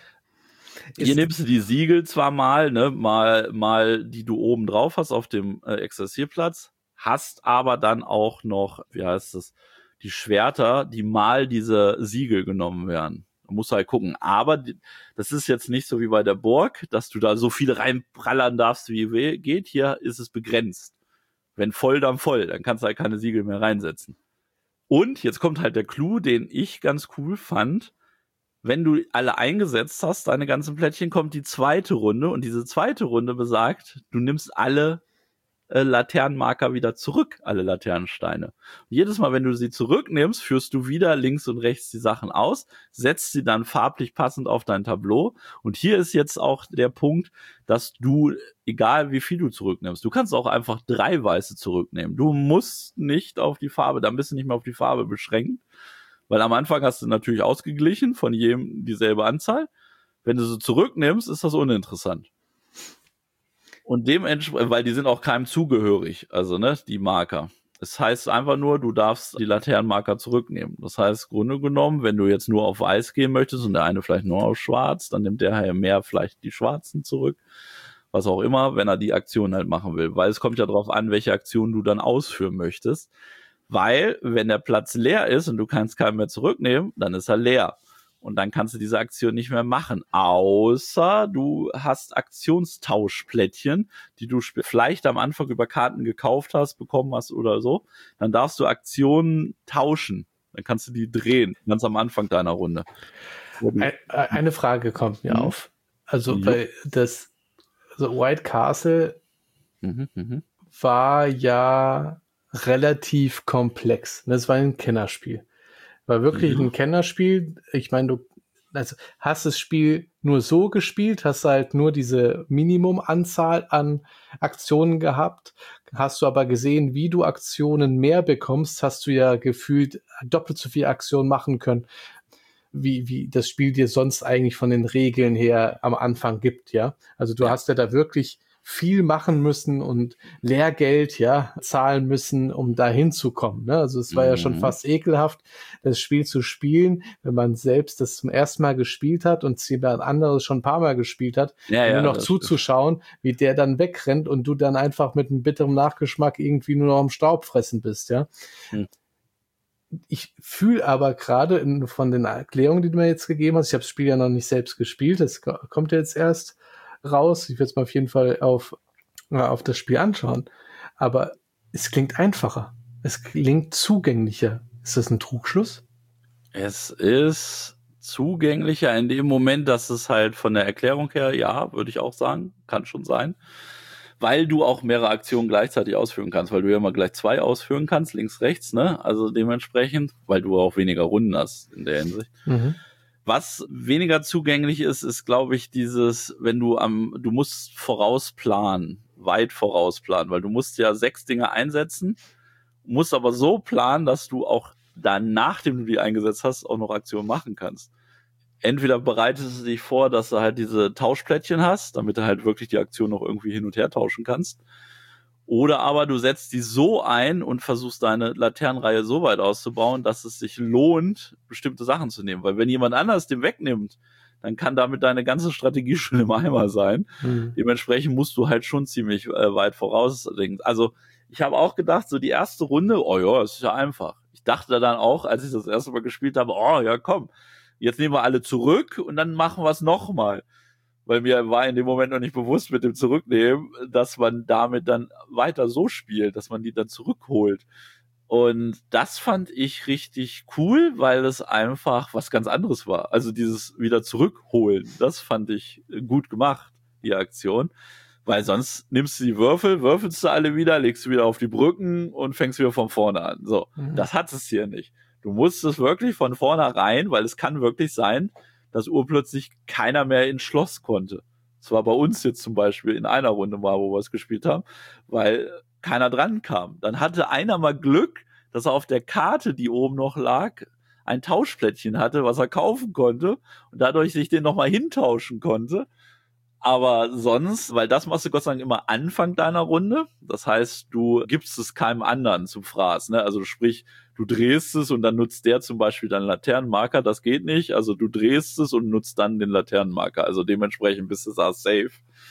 A: Hier nimmst du die Siegel zwar mal, ne, mal die du oben drauf hast auf dem Exerzierplatz, hast aber dann auch noch, wie heißt das, die Schwerter, die mal diese Siegel genommen werden. Da musst du halt gucken. Aber das ist jetzt nicht so wie bei der Burg, dass du da so viel reinprallern darfst, wie geht. Hier ist es begrenzt. Wenn voll, dann voll. Dann kannst du halt keine Siegel mehr reinsetzen. Und jetzt kommt halt der Clou, den ich ganz cool fand. Wenn du alle eingesetzt hast, deine ganzen Plättchen, kommt die zweite Runde. Und diese zweite Runde besagt, du nimmst alle Laternenmarker wieder zurück, alle Laternensteine. Und jedes Mal, wenn du sie zurücknimmst, führst du wieder links und rechts die Sachen aus, setzt sie dann farblich passend auf dein Tableau. Und hier ist jetzt auch der Punkt, dass du, egal wie viel du zurücknimmst, du kannst auch einfach 3 Weiße zurücknehmen. Du musst nicht auf die Farbe, dann bist du nicht mehr auf die Farbe beschränkt. Weil am Anfang hast du natürlich ausgeglichen, von jedem dieselbe Anzahl. Wenn du sie zurücknimmst, ist das uninteressant. Und dementsprechend, weil die sind auch keinem zugehörig, also ne, die Marker. Das heißt einfach nur, du darfst die Laternenmarker zurücknehmen. Das heißt, Grunde genommen, wenn du jetzt nur auf Weiß gehen möchtest und der eine vielleicht nur auf Schwarz, dann nimmt der halt mehr vielleicht die Schwarzen zurück. Was auch immer, wenn er die Aktion halt machen will. Weil es kommt ja darauf an, welche Aktion du dann ausführen möchtest. Weil, wenn der Platz leer ist und du kannst keinen mehr zurücknehmen, dann ist er leer. Und dann kannst du diese Aktion nicht mehr machen. Außer du hast Aktionstauschplättchen, die du vielleicht am Anfang über Karten gekauft hast, bekommen hast oder so. Dann darfst du Aktionen tauschen. Dann kannst du die drehen, ganz am Anfang deiner Runde.
B: Eine Frage kommt mir auf. Also, weil das White Castle war ja relativ komplex. Das war ein Kennerspiel. War wirklich ein Kennerspiel. Ich meine, du hast das Spiel nur so gespielt, hast halt nur diese Minimumanzahl an Aktionen gehabt. Hast du aber gesehen, wie du Aktionen mehr bekommst, hast du ja gefühlt doppelt so viel Aktionen machen können, wie das Spiel dir sonst eigentlich von den Regeln her am Anfang gibt, ja. Also du hast ja da wirklich viel machen müssen und Lehrgeld, ja, zahlen müssen, um da hinzukommen, ne? Also es war ja schon fast ekelhaft, das Spiel zu spielen, wenn man selbst das zum ersten Mal gespielt hat und jemand anderes schon ein paar Mal gespielt hat, nur noch zuzuschauen, wie der dann wegrennt und du dann einfach mit einem bitteren Nachgeschmack irgendwie nur noch am Staub fressen bist, ja. Ich fühle aber gerade von den Erklärungen, die du mir jetzt gegeben hast, ich habe das Spiel ja noch nicht selbst gespielt, das kommt ja jetzt erst raus. Ich werde es mal auf jeden Fall auf das Spiel anschauen. Aber es klingt einfacher. Es klingt zugänglicher. Ist das ein Trugschluss?
A: Es ist zugänglicher in dem Moment, dass es halt von der Erklärung her, ja, würde ich auch sagen, kann schon sein. Weil du auch mehrere Aktionen gleichzeitig ausführen kannst, weil du ja immer gleich 2 ausführen kannst, links, rechts, ne? Also dementsprechend, weil du auch weniger Runden hast in der Hinsicht. Was weniger zugänglich ist, ist, glaube ich, dieses, wenn du musst vorausplanen, weit vorausplanen, weil du musst ja 6 Dinge einsetzen, musst aber so planen, dass du auch dann, nachdem du die eingesetzt hast, auch noch Aktionen machen kannst. Entweder bereitest du dich vor, dass du halt diese Tauschplättchen hast, damit du halt wirklich die Aktion noch irgendwie hin und her tauschen kannst. Oder aber du setzt die so ein und versuchst deine Laternenreihe so weit auszubauen, dass es sich lohnt, bestimmte Sachen zu nehmen. Weil wenn jemand anders den wegnimmt, dann kann damit deine ganze Strategie schon im Eimer sein. Dementsprechend musst du halt schon ziemlich weit vorausdenken. Also ich habe auch gedacht, so die erste Runde, oh ja, das ist ja einfach. Ich dachte dann auch, als ich das erste Mal gespielt habe, oh ja, komm, jetzt nehmen wir alle zurück und dann machen wir es nochmal. Weil mir war in dem Moment noch nicht bewusst mit dem Zurücknehmen, dass man damit dann weiter so spielt, dass man die dann zurückholt. Und das fand ich richtig cool, weil es einfach was ganz anderes war. Also dieses wieder zurückholen, das fand ich gut gemacht, die Aktion. Weil sonst nimmst du die Würfel, würfelst du alle wieder, legst du wieder auf die Brücken und fängst wieder von vorne an. So, das hat es hier nicht. Du musst es wirklich von vornherein, weil es kann wirklich sein, dass urplötzlich keiner mehr ins Schloss konnte. Das war bei uns jetzt zum Beispiel in einer Runde mal, wo wir es gespielt haben, weil keiner dran kam. Dann hatte einer mal Glück, dass er auf der Karte, die oben noch lag, ein Tauschplättchen hatte, was er kaufen konnte und dadurch sich den nochmal hintauschen konnte. Aber sonst, weil das machst du Gott sei Dank immer Anfang deiner Runde. Das heißt, du gibst es keinem anderen zum Fraß, ne? Also sprich, du drehst es und dann nutzt der zum Beispiel deinen Laternenmarker. Das geht nicht. Also du drehst es und nutzt dann den Laternenmarker. Also dementsprechend bist du da safe.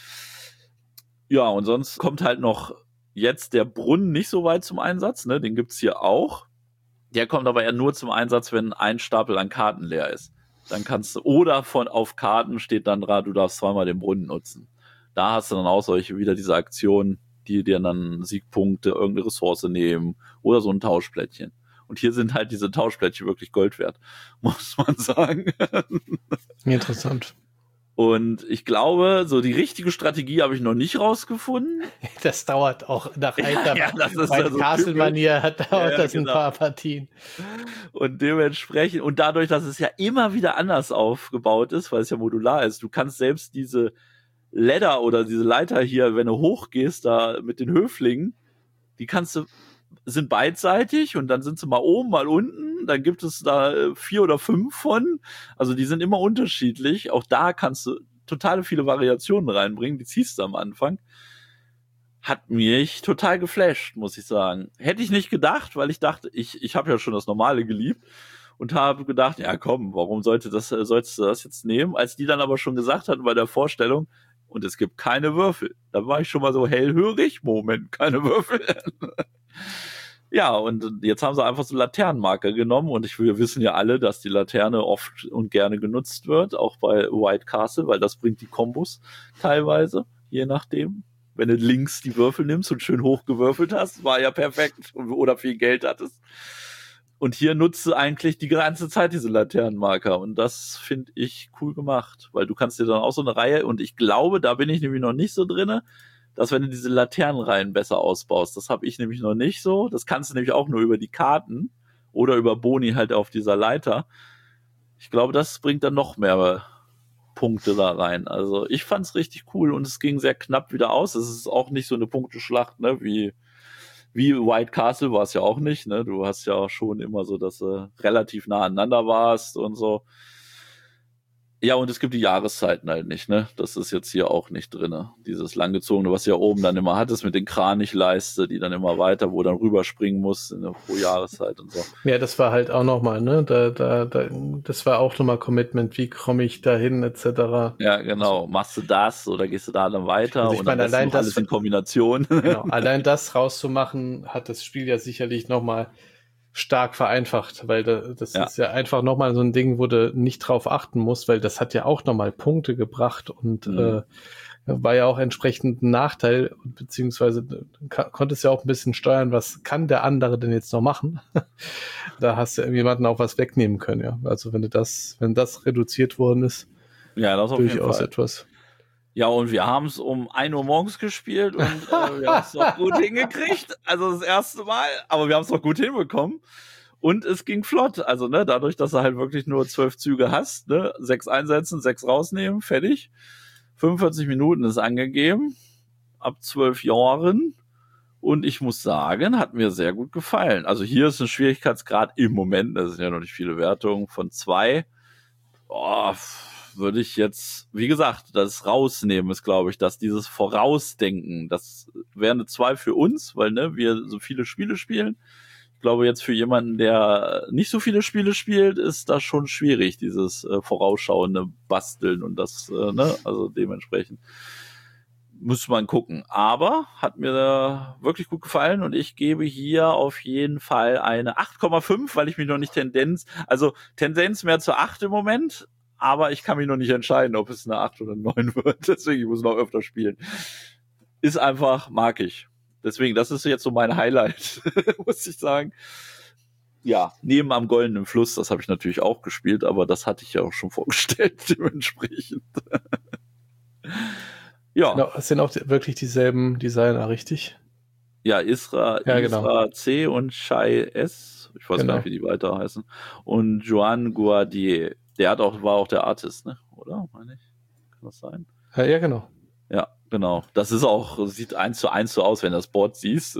A: Ja, und sonst kommt halt noch jetzt der Brunnen nicht so weit zum Einsatz, ne? Den gibt's hier auch. Der kommt aber eher nur zum Einsatz, wenn ein Stapel an Karten leer ist. Dann kannst du, oder auf Karten steht dann dran, du darfst zweimal den Brunnen nutzen. Da hast du dann auch wieder diese Aktionen, die dir dann Siegpunkte, irgendeine Ressource nehmen oder so ein Tauschplättchen. Und hier sind halt diese Tauschplättchen wirklich Gold wert, muss man sagen.
B: Interessant.
A: Und ich glaube, so die richtige Strategie habe ich noch nicht rausgefunden.
B: Das dauert auch nach alter
A: bei
B: Castle-Manier dauert das ein paar Partien.
A: Und dementsprechend, und dadurch, dass es ja immer wieder anders aufgebaut ist, weil es ja modular ist, du kannst selbst diese Ladder oder diese Leiter hier, wenn du hochgehst, da mit den Höflingen, die sind beidseitig und dann sind sie mal oben, mal unten, dann gibt es da 4 oder 5 von, also die sind immer unterschiedlich, auch da kannst du totale viele Variationen reinbringen, die ziehst du am Anfang. Hat mich total geflasht, muss ich sagen. Hätte ich nicht gedacht, weil ich dachte, ich habe ja schon das Normale geliebt und habe gedacht, ja komm, warum solltest du das jetzt nehmen? Als die dann aber schon gesagt hatten bei der Vorstellung, und es gibt keine Würfel. Da war ich schon mal so hellhörig. Moment, keine Würfel. Ja, und jetzt haben sie einfach so Laternenmarker genommen und wir wissen ja alle, dass die Laterne oft und gerne genutzt wird, auch bei White Castle, weil das bringt die Kombos teilweise, je nachdem. Wenn du links die Würfel nimmst und schön hochgewürfelt hast, war ja perfekt oder viel Geld hattest. Und hier nutzt du eigentlich die ganze Zeit diese Laternenmarker und das finde ich cool gemacht, weil du kannst dir dann auch so eine Reihe, und ich glaube, da bin ich nämlich noch nicht so drinne, dass wenn du diese Laternenreihen besser ausbaust, das habe ich nämlich noch nicht so, das kannst du nämlich auch nur über die Karten oder über Boni halt auf dieser Leiter. Ich glaube, das bringt dann noch mehr Punkte da rein. Also ich fand's richtig cool und es ging sehr knapp wieder aus. Es ist auch nicht so eine Punkteschlacht, ne, wie White Castle war es ja auch nicht, ne? Du hast ja schon immer so, dass du relativ nah aneinander warst und so. Ja, und es gibt die Jahreszeiten halt nicht, ne? Das ist jetzt hier auch nicht drinne. Dieses langgezogene, was du ja oben dann immer hattest mit den Kranichleiste, die dann immer weiter, wo dann rüberspringen musst pro Jahreszeit und so.
B: Ja, das war halt auch nochmal, ne? Das war auch nochmal Commitment, wie komme ich dahin, etc.
A: Ja, genau. Machst du das oder gehst du da dann weiter?
B: Also ich
A: und
B: meine,
A: dann
B: allein das
A: alles in Kombination.
B: Genau, allein das rauszumachen, hat das Spiel ja sicherlich nochmal stark vereinfacht, weil das ist ja einfach nochmal so ein Ding, wo du nicht drauf achten musst, weil das hat ja auch nochmal Punkte gebracht und war ja auch entsprechend ein Nachteil, beziehungsweise konntest ja auch ein bisschen steuern, was kann der andere denn jetzt noch machen? Da hast du jemanden auch was wegnehmen können, ja. Also wenn das reduziert worden ist,
A: ja, das auf
B: durchaus
A: jeden Fall.
B: etwas.
A: Ja, und wir haben es um 1 Uhr morgens gespielt und wir haben es doch gut hingekriegt. Also das erste Mal, aber wir haben es doch gut hinbekommen. Und es ging flott. Also, ne, dadurch, dass du halt wirklich nur 12 Züge hast, ne, 6 einsetzen, 6 rausnehmen, fertig. 45 Minuten ist angegeben. Ab 12 Jahren. Und ich muss sagen, hat mir sehr gut gefallen. Also hier ist ein Schwierigkeitsgrad im Moment, das sind ja noch nicht viele Wertungen, von 2. Würde ich jetzt, wie gesagt, das rausnehmen ist, glaube ich, dass dieses Vorausdenken, das wäre eine 2 für uns, weil ne, wir so viele Spiele spielen. Ich glaube, jetzt für jemanden, der nicht so viele Spiele spielt, ist das schon schwierig, dieses vorausschauende Basteln und das, ne, also dementsprechend muss man gucken. Aber hat mir wirklich gut gefallen und ich gebe hier auf jeden Fall eine 8,5, weil ich mich noch nicht Tendenz mehr zu 8 im Moment, aber ich kann mich noch nicht entscheiden, ob es eine 8 oder 9 wird. Deswegen, ich muss noch öfter spielen. Ist einfach, mag ich. Deswegen, das ist jetzt so mein Highlight, muss ich sagen. Ja, neben am Goldenen Fluss, das habe ich natürlich auch gespielt, aber das hatte ich ja auch schon vorgestellt, dementsprechend. Ja.
B: Genau, es sind auch wirklich dieselben Designer, richtig?
A: Ja, Isra
B: genau.
A: C und Shai S. Ich weiß gar nicht, wie die weiter heißen. Und Joan Guardier. War auch der Artist, ne? Oder? Meine ich? Kann das sein?
B: Ja, genau.
A: Ja, genau. Das ist auch, sieht 1:1 so aus, wenn du das Board siehst.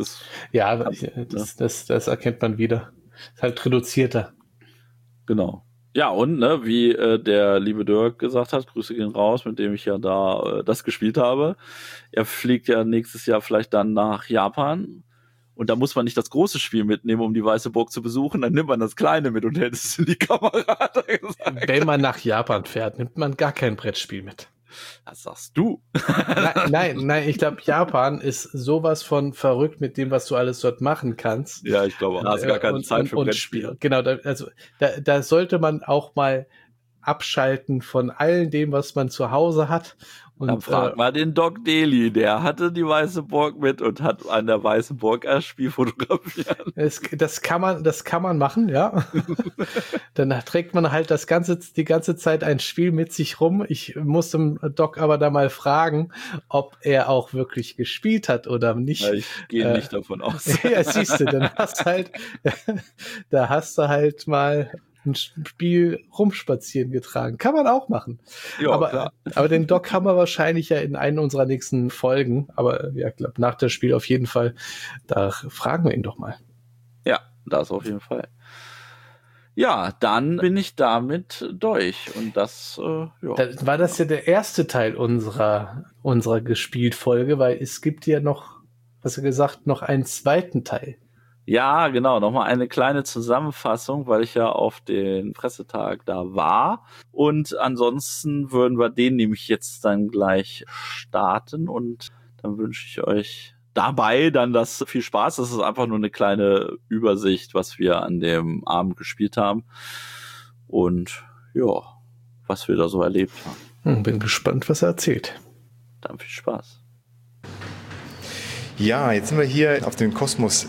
B: Das erkennt man wieder. Ist halt reduzierter.
A: Genau. Ja, und ne, wie der liebe Dirk gesagt hat, Grüße gehen raus, mit dem ich ja da das gespielt habe. Er fliegt ja nächstes Jahr vielleicht dann nach Japan. Und da muss man nicht das große Spiel mitnehmen, um die Weiße Burg zu besuchen, dann nimmt man das kleine mit und hält es in die Kamera.
B: Wenn man nach Japan fährt, nimmt man gar kein Brettspiel mit.
A: Das sagst du.
B: Nein, ich glaube, Japan ist sowas von verrückt mit dem, was du alles dort machen kannst.
A: Ja, ich glaube, da hast du gar keine Zeit für Brettspiele.
B: Genau, da sollte man auch mal abschalten von all dem, was man zu Hause hat
A: Dann frag mal den Doc Daly, der hatte die Weiße Burg mit und hat an der Weißen Burg ein Spiel fotografiert.
B: Das kann man machen, ja. Dann trägt man halt die ganze Zeit ein Spiel mit sich rum. Ich muss dem Doc aber da mal fragen, ob er auch wirklich gespielt hat oder nicht.
A: Ja, ich gehe nicht davon aus.
B: Ja, siehst du, dann hast du halt mal ein Spiel rumspazieren getragen. Kann man auch machen.
A: Ja,
B: aber den Doc haben wir wahrscheinlich ja in einer unserer nächsten Folgen. Aber ja, ich glaube, nach dem Spiel auf jeden Fall. Da fragen wir ihn doch mal.
A: Ja, das auf jeden Fall. Ja, dann bin ich damit durch. Und das, ja.
B: Dann war das ja der erste Teil unserer Gespielt-Folge, weil es gibt ja noch, hast du gesagt, noch einen zweiten Teil.
A: Ja, genau. Nochmal eine kleine Zusammenfassung, weil ich ja auf den Pressetag da war. Und ansonsten würden wir den nämlich jetzt dann gleich starten. Und dann wünsche ich euch dabei dann das viel Spaß. Das ist einfach nur eine kleine Übersicht, was wir an dem Abend gespielt haben. Und ja, was wir da so erlebt haben.
B: Bin gespannt, was er erzählt.
A: Dann viel Spaß.
C: Ja, jetzt sind wir hier auf dem Kosmos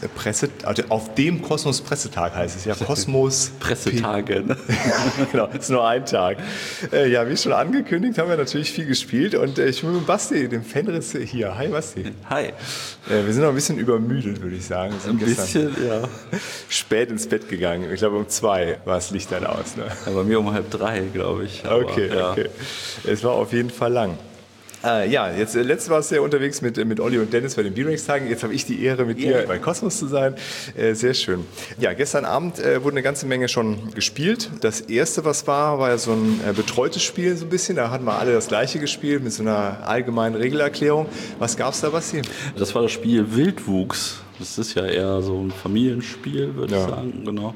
C: Pressetag heißt es ja. Kosmos
A: Pressetage, ne?
C: Genau, ist nur ein Tag. Ja, wie schon angekündigt, haben wir natürlich viel gespielt und ich bin mit Basti, dem Fenris hier. Hi Basti.
A: Hi.
C: Wir sind noch ein bisschen übermüdet, würde ich sagen. Wir sind
A: ein bisschen, ja.
C: Spät ins Bett gegangen. Ich glaube, um 2 war das Licht dann aus. Ne?
A: Ja, bei mir um 2:30, glaube ich.
C: Aber, okay. Es war auf jeden Fall lang. Ja, jetzt letztes warst du ja unterwegs mit Olli und Dennis bei den B-Rex-Tagen. Jetzt habe ich die Ehre, mit dir bei Kosmos zu sein. Sehr schön. Ja, gestern Abend wurde eine ganze Menge schon gespielt. Das erste, was war ja so ein betreutes Spiel so ein bisschen. Da hatten wir alle das gleiche gespielt mit so einer allgemeinen Regelerklärung. Was gab's da, Basti?
A: Das war das Spiel Wildwuchs. Das ist ja eher so ein Familienspiel, würde ich sagen. Genau.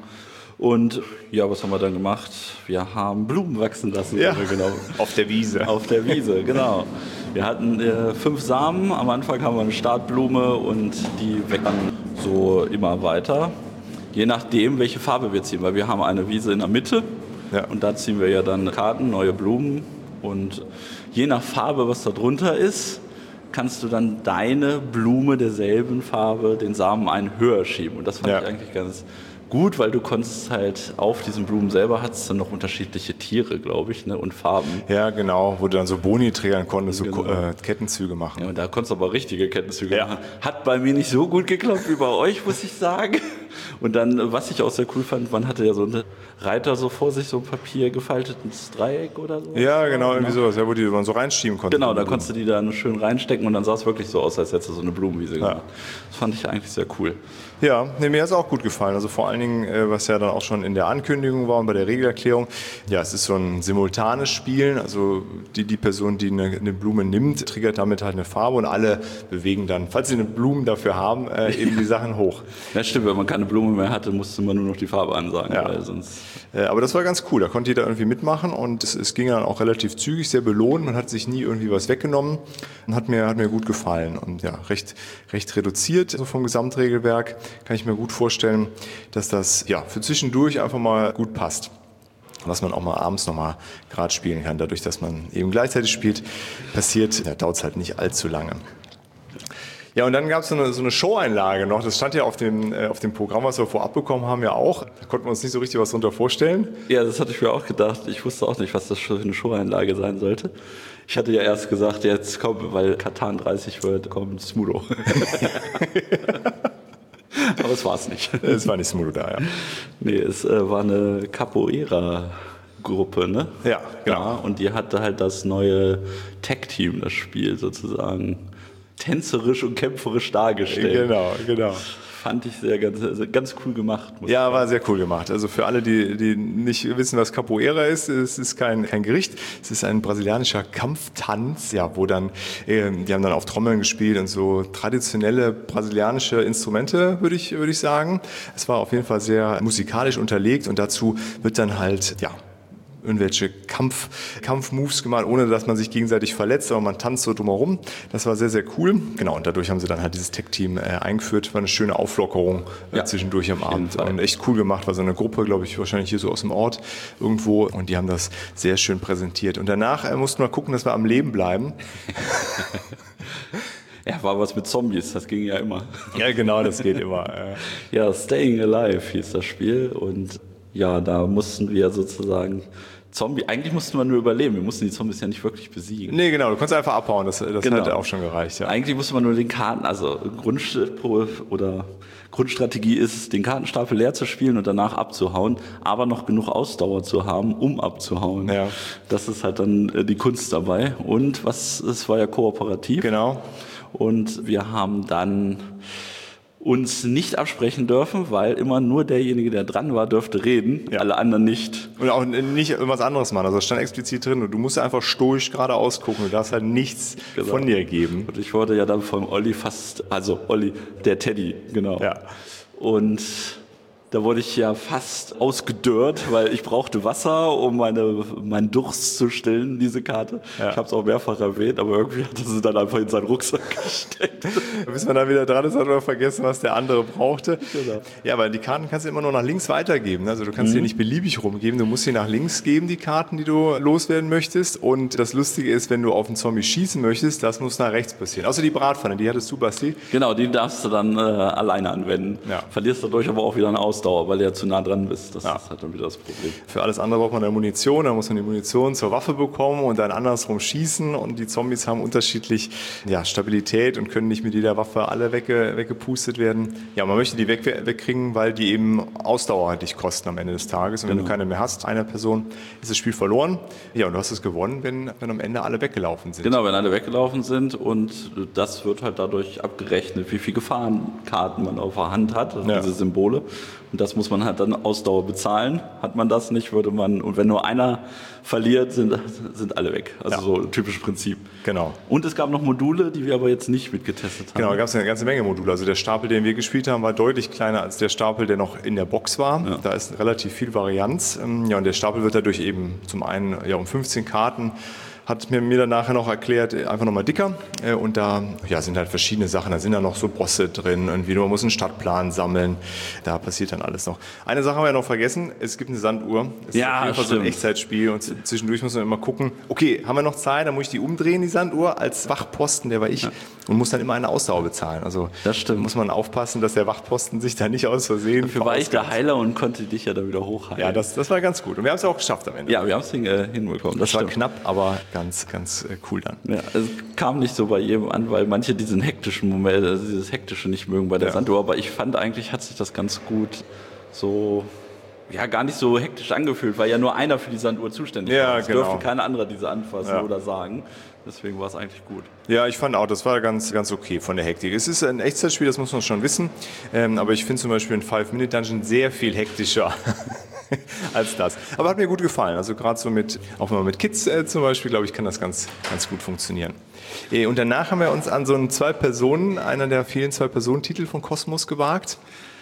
A: Und ja, was haben wir dann gemacht? Wir haben Blumen wachsen lassen.
C: Ja,
A: genau.
C: Auf der Wiese.
A: Auf der Wiese, genau. Wir hatten 5 Samen. Am Anfang haben wir eine Startblume und die wächst so immer weiter. Je nachdem, welche Farbe wir ziehen. Weil wir haben eine Wiese in der Mitte und da ziehen wir ja dann Karten, neue Blumen. Und je nach Farbe, was da drunter ist, kannst du dann deine Blume derselben Farbe, den Samen einen höher schieben. Und das fand ich eigentlich ganz gut, weil du konntest halt auf diesen Blumen selber hattest du noch unterschiedliche Tiere, glaube ich, ne, und Farben.
C: Ja, genau, wo du dann so Boni triggern konntest, so Kettenzüge machen.
A: Ja, und da konntest du aber richtige Kettenzüge machen. Hat bei mir nicht so gut geklappt wie bei euch, muss ich sagen. Und dann, was ich auch sehr cool fand, man hatte ja so einen Reiter so vor sich, so ein Papier gefaltetes Dreieck oder so.
C: Ja, genau, irgendwie sowas, wo die man so reinschieben konnte.
A: Genau, da konntest du die dann schön reinstecken und dann sah es wirklich so aus, als hättest du so eine Blumenwiese gemacht. Das fand ich eigentlich sehr cool.
C: Ja, mir hat es auch gut gefallen. Also vor allen Dingen, was ja dann auch schon in der Ankündigung war und bei der Regelerklärung. Ja, es ist so ein simultanes Spielen. Also die Person, die eine Blume nimmt, triggert damit halt eine Farbe und alle bewegen dann, falls sie eine Blume dafür haben, eben die Sachen hoch.
A: Das stimmt, wenn man keine Blume mehr hatte, musste man nur noch die Farbe ansagen.
C: Ja.
A: Weil sonst
C: aber das war ganz cool. Da konnte jeder irgendwie mitmachen und es ging dann auch relativ zügig, sehr belohnt. Man hat sich nie irgendwie was weggenommen und hat mir gut gefallen. Und ja, recht reduziert so vom Gesamtregelwerk. Kann ich mir gut vorstellen, dass das ja für zwischendurch einfach mal gut passt. Was man auch mal abends nochmal gerade spielen kann. Dadurch, dass man eben gleichzeitig spielt, dauert es halt nicht allzu lange. Ja, und dann gab es so eine Show-Einlage noch. Das stand ja auf dem Programm, was wir vorab bekommen haben, ja auch. Da konnten wir uns nicht so richtig was darunter vorstellen.
A: Ja, das hatte ich mir auch gedacht. Ich wusste auch nicht, was das für eine Show-Einlage sein sollte. Ich hatte ja erst gesagt, jetzt kommt, weil Katan 30 wird, kommt Smudo. Aber es war es nicht.
C: Es war nicht Smudo da, ja.
A: Nee, es war eine Capoeira-Gruppe, ne?
C: Ja, genau.
A: Ja, und die hatte halt das neue Tag-Team, das Spiel sozusagen tänzerisch und kämpferisch dargestellt.
C: Genau.
A: Fand ich ganz cool gemacht.
C: Ja, war sehr cool gemacht. Also für alle, die nicht wissen, was Capoeira ist, es ist kein Gericht. Es ist ein brasilianischer Kampftanz, ja, wo dann, die haben dann auf Trommeln gespielt und so traditionelle brasilianische Instrumente, würde ich sagen. Es war auf jeden Fall sehr musikalisch unterlegt und dazu wird dann halt, ja, irgendwelche Kampfmoves gemacht, ohne dass man sich gegenseitig verletzt, aber man tanzt so drumherum. Das war sehr, sehr cool. Genau, und dadurch haben sie dann halt dieses Tech-Team eingeführt. War eine schöne Auflockerung zwischendurch am Abend. Und echt cool gemacht. War so eine Gruppe, glaube ich, wahrscheinlich hier so aus dem Ort irgendwo. Und die haben das sehr schön präsentiert. Und danach mussten wir gucken, dass wir am Leben bleiben.
A: Ja, war was mit Zombies, das ging ja immer.
C: Ja, genau, das geht immer.
A: Ja, Staying Alive hieß das Spiel und ja, da mussten wir sozusagen eigentlich mussten wir nur überleben, wir mussten die Zombies ja nicht wirklich besiegen.
C: Nee, genau, du konntest einfach abhauen, das
A: genau.
C: Hat auch schon gereicht. Ja.
A: Eigentlich musste man nur den Karten, also Grundstrategie ist, den Kartenstapel leer zu spielen und danach abzuhauen, aber noch genug Ausdauer zu haben, um abzuhauen.
C: Ja.
A: Das ist halt dann die Kunst dabei. Und es war ja kooperativ.
C: Genau.
A: Und wir haben dann uns nicht absprechen dürfen, weil immer nur derjenige, der dran war, dürfte reden, alle anderen nicht.
C: Und auch nicht irgendwas anderes machen, also es stand explizit drin, du musst einfach stoisch geradeaus gucken, du darfst halt nichts von dir geben.
A: Und ich wurde ja dann vom Olli Olli, der Teddy, genau.
C: Ja.
A: Und da wurde ich ja fast ausgedörrt, weil ich brauchte Wasser, um meinen Durst zu stillen, diese Karte. Ja. Ich habe es auch mehrfach erwähnt, aber irgendwie hat er sie dann einfach in seinen Rucksack gesteckt.
C: Bis man dann wieder dran ist, hat man vergessen, was der andere brauchte.
A: Genau.
C: Ja, weil die Karten kannst du immer nur nach links weitergeben. Also du kannst sie nicht beliebig rumgeben, du musst sie nach links geben, die Karten, die du loswerden möchtest. Und das Lustige ist, wenn du auf einen Zombie schießen möchtest, das muss nach rechts passieren. Außer die Bratpfanne, die hattest du, Basti.
A: Genau, die darfst du dann alleine anwenden.
C: Ja.
A: Verlierst dadurch aber auch wieder eine Ausdauer, weil du ja zu nah dran bist. Das ist halt dann wieder das Problem.
C: Für alles andere braucht man dann Munition, dann muss man die Munition zur Waffe bekommen und dann andersrum schießen. Und die Zombies haben unterschiedlich Stabilität und können nicht mit jeder Waffe alle weggepustet werden. Ja, man möchte die wegkriegen, weil die eben Ausdauer dich kosten am Ende des Tages. Und wenn du keine mehr hast, einer Person, ist das Spiel verloren. Ja, und du hast es gewonnen, wenn am Ende alle weggelaufen sind.
A: Genau, wenn alle weggelaufen sind und das wird halt dadurch abgerechnet, wie viele Gefahrenkarten man auf der Hand hat, also diese Symbole. Und das muss man halt dann Ausdauer bezahlen. Hat man das nicht, und wenn nur einer verliert, sind alle weg. Also so ein typisches Prinzip.
C: Genau.
A: Und es gab noch Module, die wir aber jetzt nicht mitgetestet haben.
C: Genau, da gab es eine ganze Menge Module. Also der Stapel, den wir gespielt haben, war deutlich kleiner als der Stapel, der noch in der Box war. Ja. Da ist relativ viel Varianz. Ja, und der Stapel wird dadurch eben zum einen um 15 Karten, hat mir dann nachher noch erklärt, einfach nochmal dicker. Und da sind halt verschiedene Sachen. Da sind dann noch so Bosse drin. Irgendwie man muss einen Stadtplan sammeln. Da passiert dann alles noch. Eine Sache haben wir ja noch vergessen. Es gibt eine Sanduhr. Es ist auf jeden Fall so ein Echtzeitspiel. Und zwischendurch muss man immer gucken, okay, haben wir noch Zeit? Dann muss ich die umdrehen, die Sanduhr, als Wachposten, der war ich. Und muss dann immer eine Ausdauer bezahlen. Also da muss man aufpassen, dass der Wachposten sich da nicht aus Versehen
A: Dafür war ich der Heiler und konnte dich ja da wieder hochheilen.
C: Ja, das war ganz gut. Und wir haben es auch geschafft am Ende.
A: Ja, wir haben es hinbekommen.
C: Das war knapp, aber ganz cool dann.
A: Ja, es kam nicht so bei jedem an, weil manche diesen hektischen Moment, also dieses Hektische nicht mögen bei der Sanduhr, aber ich fand eigentlich hat sich das ganz gut so gar nicht so hektisch angefühlt, weil ja nur einer für die Sanduhr zuständig war. Es dürfte keine andere diese anfassen oder sagen. Deswegen war es eigentlich gut.
C: Ja, ich fand auch, das war ganz okay von der Hektik. Es ist ein Echtzeitspiel, das muss man schon wissen. Aber ich finde zum Beispiel ein 5-Minute-Dungeon sehr viel hektischer als das. Aber hat mir gut gefallen. Also gerade so auch mal mit Kids zum Beispiel, glaube ich, kann das ganz gut funktionieren. Und danach haben wir uns an so einen einer der vielen 2-Personen-Titel von Kosmos gewagt.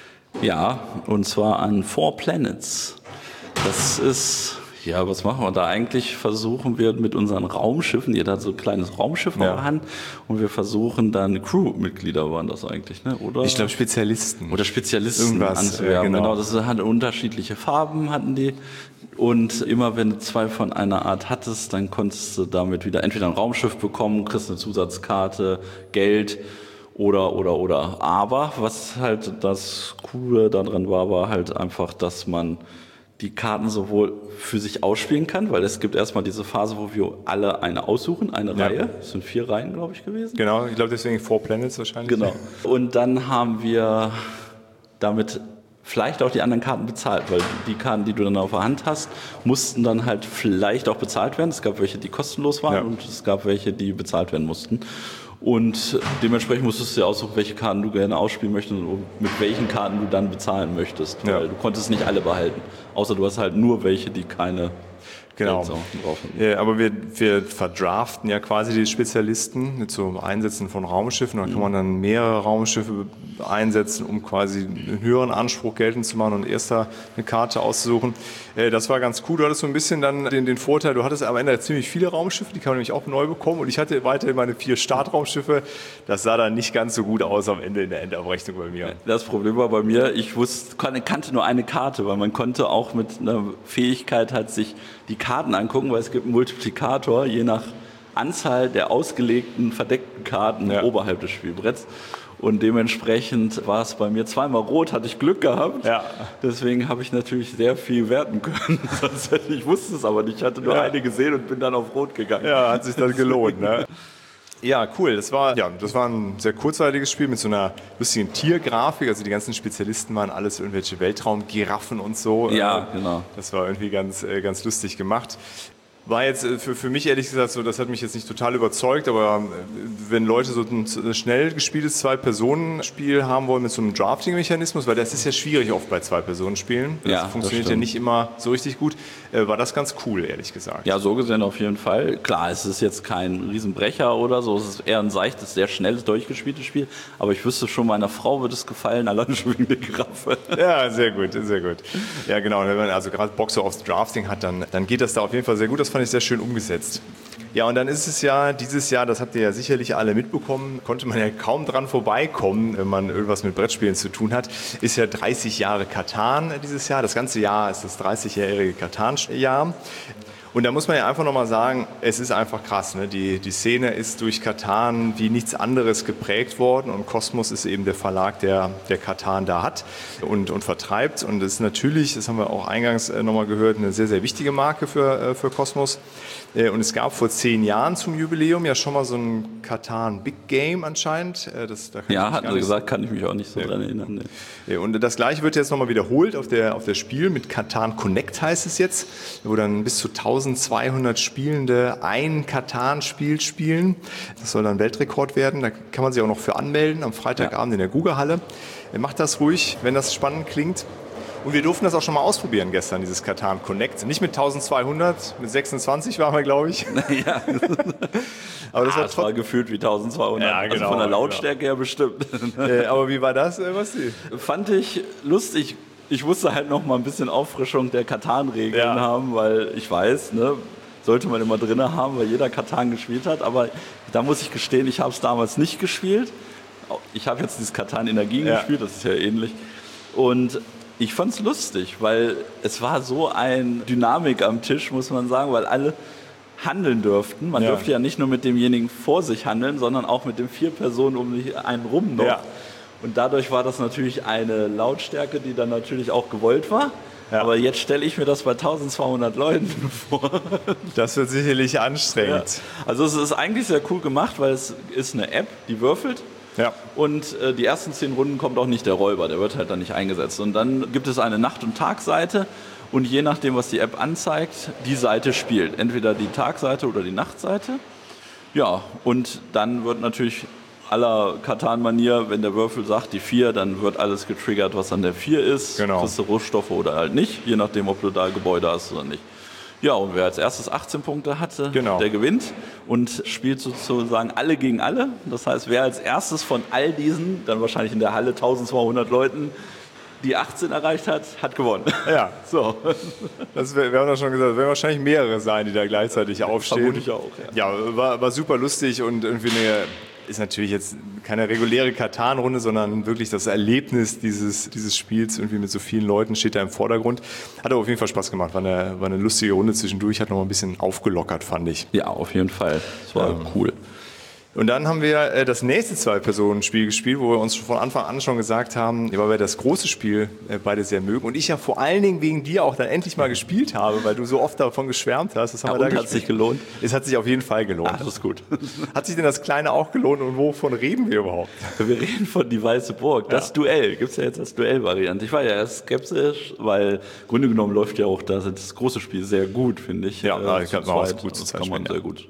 A: Ja, und zwar an 4 Planets. Das ist... Ja, was machen wir da? Eigentlich versuchen wir mit unseren Raumschiffen, jeder hat so ein kleines Raumschiff auf der Hand, und wir versuchen dann Crewmitglieder waren das eigentlich, ne? Oder?
C: Ich glaube Spezialisten.
A: Oder Spezialisten anzuwerben. Genau, das hat unterschiedliche Farben hatten die. Und immer wenn du 2 von einer Art hattest, dann konntest du damit wieder entweder ein Raumschiff bekommen, kriegst eine Zusatzkarte, Geld oder. Aber was halt das Coole daran war halt einfach, dass man die Karten sowohl für sich ausspielen kann, weil es gibt erstmal diese Phase, wo wir alle eine aussuchen, eine Reihe. Das sind 4 Reihen, glaube ich, gewesen.
C: Genau, ich glaube deswegen 4 Planets wahrscheinlich.
A: Genau. Und dann haben wir damit vielleicht auch die anderen Karten bezahlt, weil die Karten, die du dann auf der Hand hast, mussten dann halt vielleicht auch bezahlt werden. Es gab welche, die kostenlos waren und es gab welche, die bezahlt werden mussten. Und dementsprechend musstest du ja aussuchen, welche Karten du gerne ausspielen möchtest und mit welchen Karten du dann bezahlen möchtest. Weil du konntest nicht alle behalten. Außer du hast halt nur welche, die keine
C: Genau.
A: Geld drauf.
C: Aber wir verdraften ja quasi die Spezialisten mit so Einsätzen von Raumschiffen. Da kann man dann mehrere Raumschiffe einsetzen, um quasi einen höheren Anspruch geltend zu machen und erst da eine Karte auszusuchen. Das war ganz cool. Du hattest so ein bisschen dann den Vorteil, du hattest am Ende ziemlich viele Raumschiffe, die kann man nämlich auch neu bekommen. Und ich hatte weiterhin meine 4 Startraumschiffe. Das sah dann nicht ganz so gut aus am Ende in der Endabrechnung bei mir.
A: Das Problem war bei mir, ich kannte nur eine Karte, weil man konnte auch mit einer Fähigkeit halt sich die Karten angucken, weil es gibt einen Multiplikator, je nach Anzahl der ausgelegten, verdeckten Karten oberhalb des Spielbretts. Und dementsprechend war es bei mir zweimal rot, hatte ich Glück gehabt. Ja. Deswegen habe ich natürlich sehr viel werten können. Ich wusste es aber nicht. Ich hatte nur eine gesehen und bin dann auf rot gegangen.
C: Ja, hat sich dann gelohnt, ne? Ja, cool. Das war ein sehr kurzweiliges Spiel mit so einer lustigen Tiergrafik. Also die ganzen Spezialisten waren alles irgendwelche Weltraumgiraffen und so.
A: Ja, genau.
C: Das war irgendwie ganz lustig gemacht. War jetzt für mich ehrlich gesagt so, das hat mich jetzt nicht total überzeugt, aber wenn Leute so ein schnell gespieltes 2-Personen-Spiel haben wollen mit so einem Drafting-Mechanismus, weil das ist ja schwierig oft bei 2-Personen-Spielen, das funktioniert ja nicht immer so richtig gut, war das ganz cool, ehrlich gesagt.
A: Ja, so gesehen auf jeden Fall. Klar, es ist jetzt kein Riesenbrecher oder so, es ist eher ein seichtes, sehr schnelles, durchgespieltes Spiel, aber ich wüsste schon, meiner Frau wird es gefallen, allein schon wegen der Giraffe.
C: Ja, sehr gut, sehr gut. Ja, genau, wenn man also gerade Bock so aufs Drafting hat, dann geht das da auf jeden Fall sehr gut, das fand ich sehr schön umgesetzt. Ja, und dann ist es ja dieses Jahr, das habt ihr ja sicherlich alle mitbekommen, konnte man ja kaum dran vorbeikommen, wenn man irgendwas mit Brettspielen zu tun hat, ist ja 30 Jahre Katan dieses Jahr. Das ganze Jahr ist das 30-jährige Katan-Jahr. Und da muss man ja einfach nochmal sagen, es ist einfach krass. Ne? Die Szene ist durch Katan wie nichts anderes geprägt worden und Kosmos ist eben der Verlag, der Katan da hat und vertreibt. Und das ist natürlich, das haben wir auch eingangs nochmal gehört, eine sehr, sehr wichtige Marke für Kosmos. Und es gab vor 10 Jahren zum Jubiläum ja schon mal so ein Katan Big Game anscheinend.
A: Hatten sie gesagt, kann ich mich auch nicht so dran erinnern.
C: Nee. Und das Gleiche wird jetzt nochmal wiederholt auf der Spiel mit Katan Connect heißt es jetzt, wo dann bis zu 1200 Spielende ein Katan-Spiel spielen. Das soll dann Weltrekord werden. Da kann man sich auch noch für anmelden am Freitagabend in der Guga-Halle. Macht das ruhig, wenn das spannend klingt. Und wir durften das auch schon mal ausprobieren gestern, dieses Katan Connect. Nicht mit 1200, mit 26 waren wir, glaube ich.
A: Ja.
C: Aber das
A: war gefühlt wie 1200.
C: Ja, genau,
A: also von der Lautstärke her bestimmt.
C: Aber wie war das, Basti?
A: Fand ich lustig. Ich musste halt noch mal ein bisschen Auffrischung der Katan-Regeln haben, weil ich weiß, ne, sollte man immer drin haben, weil jeder Katan gespielt hat. Aber da muss ich gestehen, ich habe es damals nicht gespielt. Ich habe jetzt dieses Katan Energien gespielt, das ist ja ähnlich. Und ich fand es lustig, weil es war so eine Dynamik am Tisch, muss man sagen, weil alle handeln dürften. Man dürfte ja nicht nur mit demjenigen vor sich handeln, sondern auch mit den 4 Personen um einen rum noch. Ja. Und dadurch war das natürlich eine Lautstärke, die dann natürlich auch gewollt war. Ja. Aber jetzt stelle ich mir das bei 1200 Leuten vor.
C: Das wird sicherlich anstrengend.
A: Ja. Also es ist eigentlich sehr cool gemacht, weil es ist eine App, die würfelt. Ja. Und die ersten 10 Runden kommt auch nicht der Räuber, der wird halt dann nicht eingesetzt. Und dann gibt es eine Nacht- und Tagseite und je nachdem, was die App anzeigt, die Seite spielt. Entweder die Tagseite oder die Nachtseite. Ja, und dann wird natürlich aller Katan-Manier, wenn der Würfel sagt, die 4, dann wird alles getriggert, was an der 4 ist. Genau. Kriegst du Rohstoffe oder halt nicht, je nachdem, ob du da Gebäude hast oder nicht. Ja, und wer als erstes 18 Punkte hatte, der gewinnt und spielt sozusagen alle gegen alle. Das heißt, wer als erstes von all diesen, dann wahrscheinlich in der Halle 1200 Leuten, die 18 erreicht hat, hat gewonnen.
C: Ja, so. Wir haben doch schon gesagt, es werden wahrscheinlich mehrere sein, die da gleichzeitig aufstehen.
A: Vermute ich auch,
C: ja. Ja, war super lustig und irgendwie ist natürlich jetzt keine reguläre Katan-Runde, sondern wirklich das Erlebnis dieses Spiels irgendwie mit so vielen Leuten steht da im Vordergrund. Hat aber auf jeden Fall Spaß gemacht, war eine lustige Runde zwischendurch, hat noch mal ein bisschen aufgelockert, fand ich.
A: Ja, auf jeden Fall, das war cool.
C: Und dann haben wir das nächste 2-Personen-Spiel gespielt, wo wir uns von Anfang an schon gesagt haben, weil wir das große Spiel beide sehr mögen und ich ja vor allen Dingen wegen dir auch dann endlich mal gespielt habe, weil du so oft davon geschwärmt hast. Das haben wir da gespielt.
A: Hat sich gelohnt?
C: Es hat sich auf jeden Fall gelohnt.
A: Ach, das ist gut.
C: Hat sich denn das Kleine auch gelohnt und wovon reden wir überhaupt?
A: Wir reden von Die Weiße Burg. Das Duell. Gibt es ja jetzt als Duell-Variante. Ich war ja erst skeptisch, weil im Grunde genommen läuft ja auch das große Spiel sehr gut, finde ich.
C: Ja, ich kann man auch gut
A: das kann man sehr gut.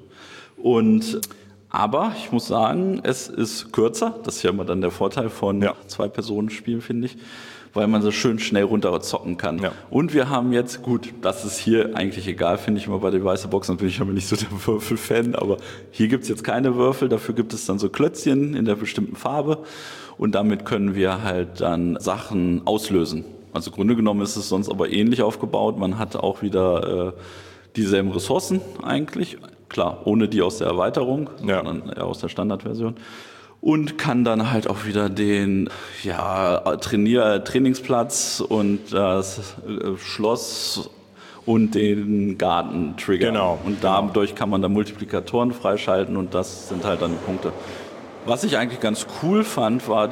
A: Und aber ich muss sagen, es ist kürzer. Das ist ja immer dann der Vorteil von 2-Personen-Spielen, finde ich. weil man so schön schnell runterzocken kann.
C: Ja.
A: Und wir haben jetzt, gut, das ist hier eigentlich egal, finde ich immer bei der weiße Box, natürlich bin ich aber nicht so der Würfel-Fan, aber hier gibt es jetzt keine Würfel, dafür gibt es dann so Klötzchen in der bestimmten Farbe und damit können wir halt dann Sachen auslösen. Also im Grunde genommen ist es sonst aber ähnlich aufgebaut, man hat auch wieder dieselben Ressourcen eigentlich, klar, ohne die aus der Erweiterung, sondern eher aus der Standardversion. Und kann dann halt auch wieder den Trainingsplatz und das Schloss und den Garten triggern.
C: Genau.
A: Und dadurch kann man dann Multiplikatoren freischalten und das sind halt dann die Punkte. Was ich eigentlich ganz cool fand, war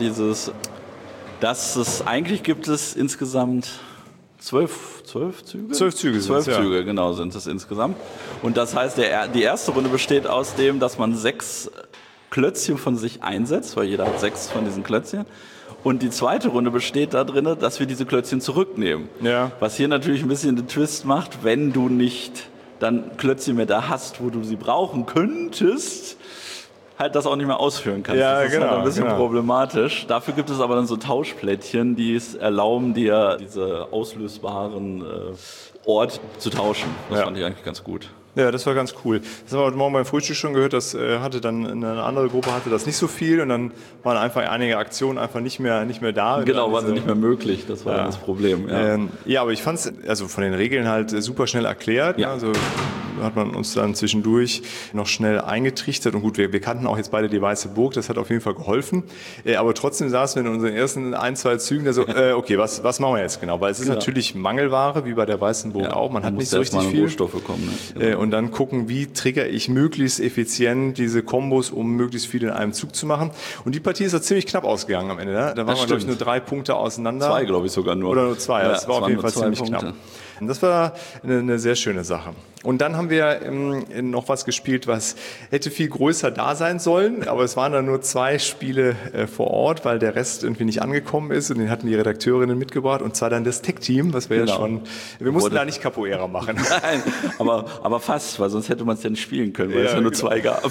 A: eigentlich gibt es insgesamt 12 Züge?
C: 12 Züge sind
A: 12 Züge, genau, sind es insgesamt. Und das heißt, die erste Runde besteht aus dem, dass man 6 Klötzchen von sich einsetzt, weil jeder hat 6 von diesen Klötzchen. Und die zweite Runde besteht da drin, dass wir diese Klötzchen zurücknehmen.
C: Ja.
A: Was hier natürlich ein bisschen den Twist macht, wenn du nicht dann Klötzchen mehr da hast, wo du sie brauchen könntest, halt das auch nicht mehr ausführen kannst.
C: Ja,
A: das ist halt ein bisschen problematisch. Dafür gibt es aber dann so Tauschplättchen, die es erlauben, dir diese auslösbaren Ort zu tauschen. Das fand ich eigentlich ganz gut.
C: Ja, das war ganz cool. Das haben wir heute Morgen beim Frühstück schon gehört, das hatte dann eine andere Gruppe hatte das nicht so viel und dann waren einfach einige Aktionen einfach nicht mehr da.
A: Genau, waren sie nicht mehr möglich, das war das Problem.
C: Ja, aber ich fand es also von den Regeln halt super schnell erklärt.
A: Ja.
C: Also hat man uns dann zwischendurch noch schnell eingetrichtert und gut, wir kannten auch jetzt beide die Weiße Burg, das hat auf jeden Fall geholfen. Aber trotzdem saßen wir in unseren ersten 1-2 Zügen da so, okay, was machen wir jetzt genau? Weil es ist natürlich Mangelware, wie bei der Weißen Burg auch. Man hat nicht so richtig viel.
A: Rohstoffe kommen, ne?
C: Und dann gucken, wie trigger ich möglichst effizient diese Kombos, um möglichst viel in einem Zug zu machen. Und die Partie ist ja ziemlich knapp ausgegangen am Ende. Ne? Da waren wir, glaube ich, nur 3 Punkte auseinander.
A: 2, glaube ich, sogar nur.
C: Oder nur 2, ja, das war auf jeden Fall ziemlich knapp. Und das war eine sehr schöne Sache. Und dann haben wir noch was gespielt, was hätte viel größer da sein sollen, aber es waren dann nur 2 Spiele vor Ort, weil der Rest irgendwie nicht angekommen ist und den hatten die Redakteurinnen mitgebracht und zwar dann das Tech-Team, was wir wir mussten da nicht Capoeira machen.
A: Nein, aber fast, weil sonst hätte man es ja nicht spielen können, weil es ja nur 2 gab.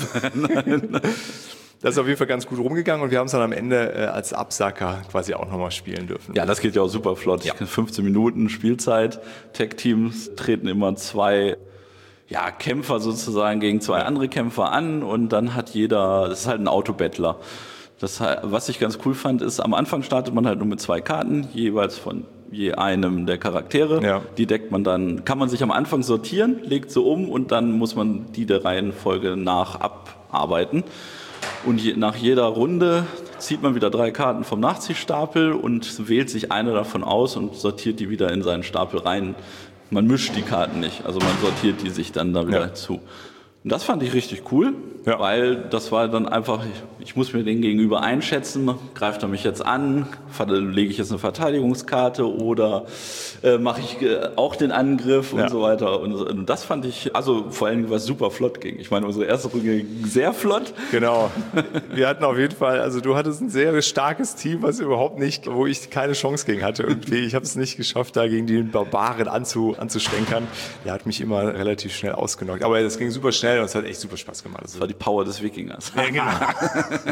C: Das ist auf jeden Fall ganz gut rumgegangen und wir haben es dann am Ende als Absacker quasi auch nochmal spielen dürfen.
A: Ja, das geht ja auch super flott. Ja. 15 Minuten Spielzeit. Tech-Teams treten immer 2 Kämpfer sozusagen gegen 2 andere Kämpfer an und dann hat jeder, das ist halt ein Autobattler. Was ich ganz cool fand, ist, am Anfang startet man halt nur mit 2 Karten, jeweils von je einem der Charaktere. Ja. Die deckt man dann, kann man sich am Anfang sortieren, legt sie um und dann muss man die der Reihenfolge nach abarbeiten. Und nach jeder Runde zieht man wieder 3 Karten vom Nachziehstapel und wählt sich eine davon aus und sortiert die wieder in seinen Stapel rein. Man mischt die Karten nicht, also man sortiert die sich dann da wieder zu. Und das fand ich richtig cool, weil das war dann einfach, ich muss mir den Gegenüber einschätzen, greift er mich jetzt an, lege ich jetzt eine Verteidigungskarte oder mache ich auch den Angriff und so weiter. Und das fand ich, also vor allem, was super flott ging. Ich meine, unsere erste Runde ging sehr flott.
C: Genau. Wir hatten auf jeden Fall, also du hattest ein sehr starkes Team, wo ich keine Chance gegen hatte. Und ich habe es nicht geschafft, da gegen den Barbaren anzustänkern. Der hat mich immer relativ schnell ausgenockt. Aber das ging super schnell und es hat echt super Spaß gemacht.
A: Das war die Power des Wikingers.
C: Ja, genau.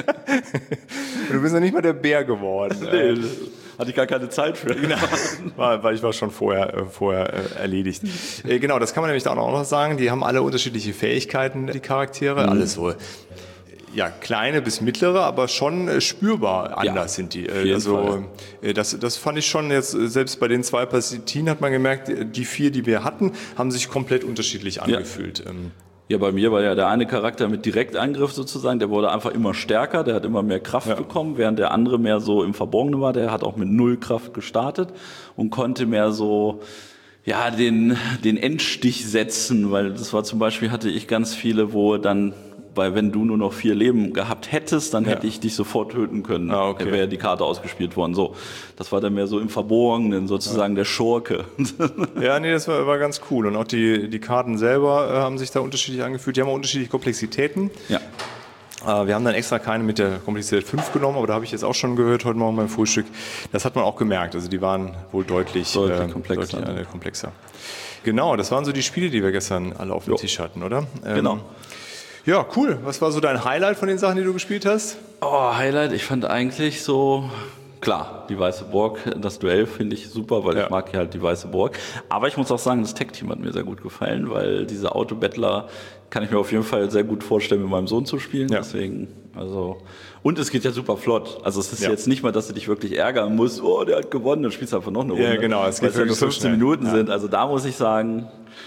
C: Du bist ja nicht mal der Bär geworden.
A: Nee, hatte ich gar keine Zeit für.
C: Genau. Weil ich war schon vorher erledigt. Genau, das kann man nämlich da auch noch sagen. Die haben alle unterschiedliche Fähigkeiten, die Charaktere. Alle so kleine bis mittlere, aber schon spürbar anders sind die. Also das fand ich schon jetzt, selbst bei den 2 Partien hat man gemerkt, die 4, die wir hatten, haben sich komplett unterschiedlich angefühlt.
A: Ja, bei mir war ja der eine Charakter mit Direktangriff sozusagen, der wurde einfach immer stärker, der hat immer mehr Kraft bekommen, während der andere mehr so im Verborgenen war, der hat auch mit 0 Kraft gestartet und konnte mehr so den Endstich setzen, weil das war zum Beispiel, hatte ich ganz viele, wo dann, weil wenn du nur noch 4 Leben gehabt hättest, dann hätte ich dich sofort töten können. Wäre die Karte ausgespielt worden. So, das war dann mehr so im Verborgenen, sozusagen der Schurke.
C: Ja, nee, das war ganz cool. Und auch die Karten selber haben sich da unterschiedlich angefühlt. Die haben auch unterschiedliche Komplexitäten.
A: Ja.
C: Wir haben dann extra keine mit der Komplexität 5 genommen, aber da habe ich jetzt auch schon gehört heute Morgen beim Frühstück. Das hat man auch gemerkt. Also die waren wohl deutlich komplexer. Genau, das waren so die Spiele, die wir gestern alle auf dem Tisch hatten, oder?
A: Genau.
C: Ja, cool. Was war so dein Highlight von den Sachen, die du gespielt hast?
A: Highlight, ich fand eigentlich so Klar, die Weiße Burg, das Duell finde ich super, weil ich mag ja halt die Weiße Burg. Aber ich muss auch sagen, das Tech-Team hat mir sehr gut gefallen, weil diese Autobattler kann ich mir auf jeden Fall sehr gut vorstellen, mit meinem Sohn zu spielen. Ja. Deswegen, also, und es geht ja super flott. Also es ist jetzt nicht mal, dass du dich wirklich ärgern musst, oh, der hat gewonnen, dann spielst du einfach noch eine Runde.
C: Ja, genau. Es geht
A: weil es nur 15 Minuten sind. Also da muss ich sagen,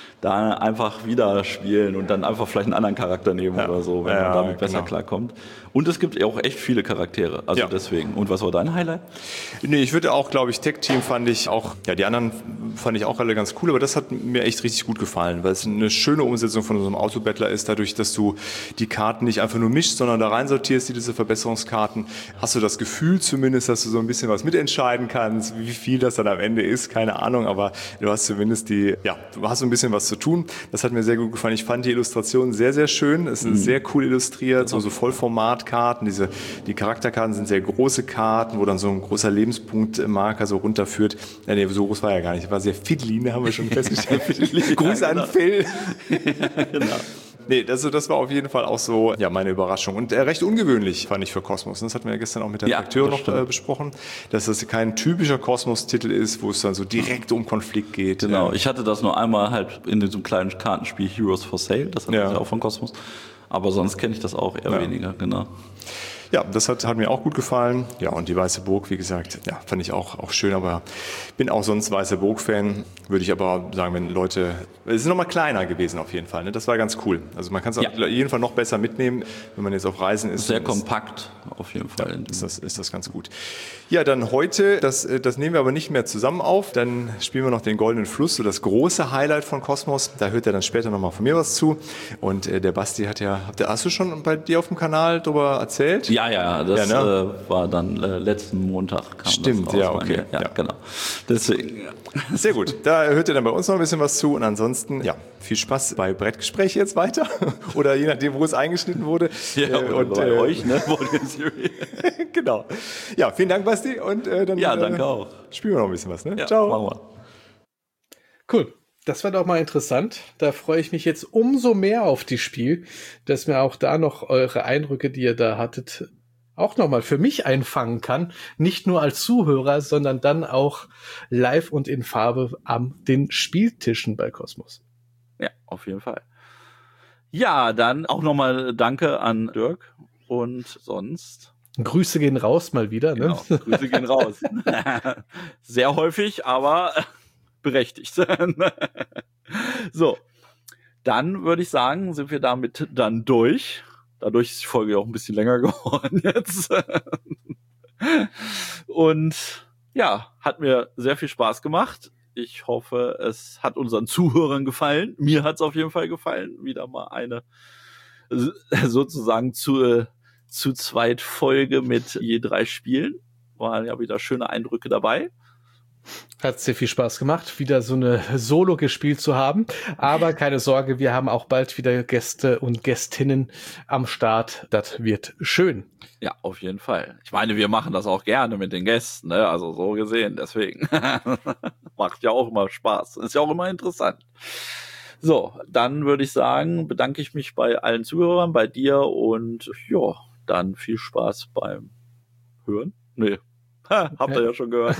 A: da einfach wieder spielen und dann einfach vielleicht einen anderen Charakter nehmen oder so, wenn man damit besser klarkommt. Und es gibt auch echt viele Charaktere, also deswegen. Und was war dein Highlight?
C: Nee, ich würde auch, glaube ich, Tech-Team fand ich auch, die anderen fand ich auch alle ganz cool, aber das hat mir echt richtig gut gefallen, weil es eine schöne Umsetzung von unserem Autobattler ist, dadurch, dass du die Karten nicht einfach nur mischst, sondern da reinsortierst, diese Verbesserungskarten, hast du das Gefühl zumindest, dass du so ein bisschen was mitentscheiden kannst, wie viel das dann am Ende ist, keine Ahnung, aber du hast zumindest du hast so ein bisschen was zu tun. Das hat mir sehr gut gefallen. Ich fand die Illustrationen sehr, sehr schön. Es ist sehr cool illustriert, so Vollformatkarten. Die Charakterkarten sind sehr große Karten, wo dann so ein großer Lebenspunktmarker so runterführt. Nee, so groß war er gar nicht. War sehr fiddly, haben wir schon festgestellt. Grüße an Phil. Genau. Nee, das war auf jeden Fall auch so meine Überraschung. Und recht ungewöhnlich fand ich für Kosmos. Das hatten wir ja gestern auch mit der Redakteurin noch besprochen, dass das kein typischer Kosmos-Titel ist, wo es dann so direkt um Konflikt geht.
A: Genau, ich hatte das nur einmal halt in diesem kleinen Kartenspiel Heroes for Sale, das hatte ich auch von Kosmos. Aber sonst kenne ich das auch eher weniger, genau.
C: Ja, das hat mir auch gut gefallen. Ja, und die Weiße Burg, wie gesagt, fand ich auch schön, aber bin auch sonst Weiße Burg-Fan. Würde ich aber sagen, wenn Leute, es ist nochmal kleiner gewesen auf jeden Fall, ne? Das war ganz cool. Also man kann es auf jeden Fall noch besser mitnehmen, wenn man jetzt auf Reisen ist.
A: Sehr kompakt auf jeden Fall.
C: Ja, ist das ganz gut. Ja, dann heute, das nehmen wir aber nicht mehr zusammen auf, dann spielen wir noch den Goldenen Fluss, so das große Highlight von Kosmos. Da hört er dann später nochmal von mir was zu. Und der Basti hast du schon bei dir auf dem Kanal darüber erzählt?
A: Ja, das war dann letzten Montag. Kam
C: Stimmt,
A: das raus,
C: okay.
A: Ja, genau. Deswegen.
C: Sehr gut, da hört ihr dann bei uns noch ein bisschen was zu und ansonsten, viel Spaß bei Brettgespräch jetzt weiter oder je nachdem, wo es eingeschnitten wurde.
A: Ja, und bei euch, ne?
C: Genau. Ja, vielen Dank, Basti, und dann
A: danke auch.
C: Spielen wir noch ein bisschen was, ne?
A: Ja,
C: ciao.
A: Machen wir.
B: Cool. Das war doch mal interessant. Da freue ich mich jetzt umso mehr auf die Spiel, dass mir auch da noch eure Eindrücke, die ihr da hattet, auch nochmal für mich einfangen kann. Nicht nur als Zuhörer, sondern dann auch live und in Farbe an den Spieltischen bei Kosmos.
A: Ja, auf jeden Fall. Ja, dann auch nochmal Danke an Dirk und sonst.
B: Grüße gehen raus mal wieder. Ne?
A: Genau, Grüße gehen raus. Sehr häufig, aber berechtigt. So, dann würde ich sagen, sind wir damit dann durch. Dadurch ist die Folge auch ein bisschen länger geworden jetzt. Und hat mir sehr viel Spaß gemacht. Ich hoffe, es hat unseren Zuhörern gefallen. Mir hat es auf jeden Fall gefallen. Wieder mal eine sozusagen zu zweit Folge mit je 3 Spielen. Waren ja wieder schöne Eindrücke dabei.
B: Hat sehr viel Spaß gemacht, wieder so eine Solo gespielt zu haben. Aber keine Sorge, wir haben auch bald wieder Gäste und Gästinnen am Start. Das wird schön.
A: Ja, auf jeden Fall. Ich meine, wir machen das auch gerne mit den Gästen, ne? Also so gesehen, deswegen. Macht ja auch immer Spaß. Ist ja auch immer interessant. So, dann würde ich sagen, bedanke ich mich bei allen Zuhörern, bei dir und dann viel Spaß beim Hören. Nee. Habt ihr ja schon gehört.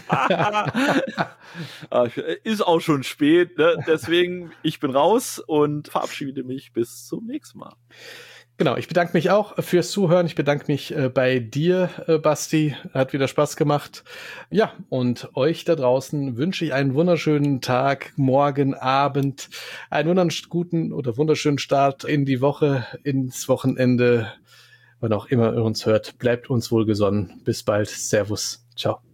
A: Ist auch schon spät, ne? Deswegen, ich bin raus und verabschiede mich bis zum nächsten Mal.
B: Genau, ich bedanke mich auch fürs Zuhören. Ich bedanke mich bei dir, Basti. Hat wieder Spaß gemacht. Ja, und euch da draußen wünsche ich einen wunderschönen Tag, morgen, Abend, einen wunderschönen Start in die Woche, ins Wochenende. Wann auch immer ihr uns hört, bleibt uns wohlgesonnen. Bis bald. Servus. Ciao.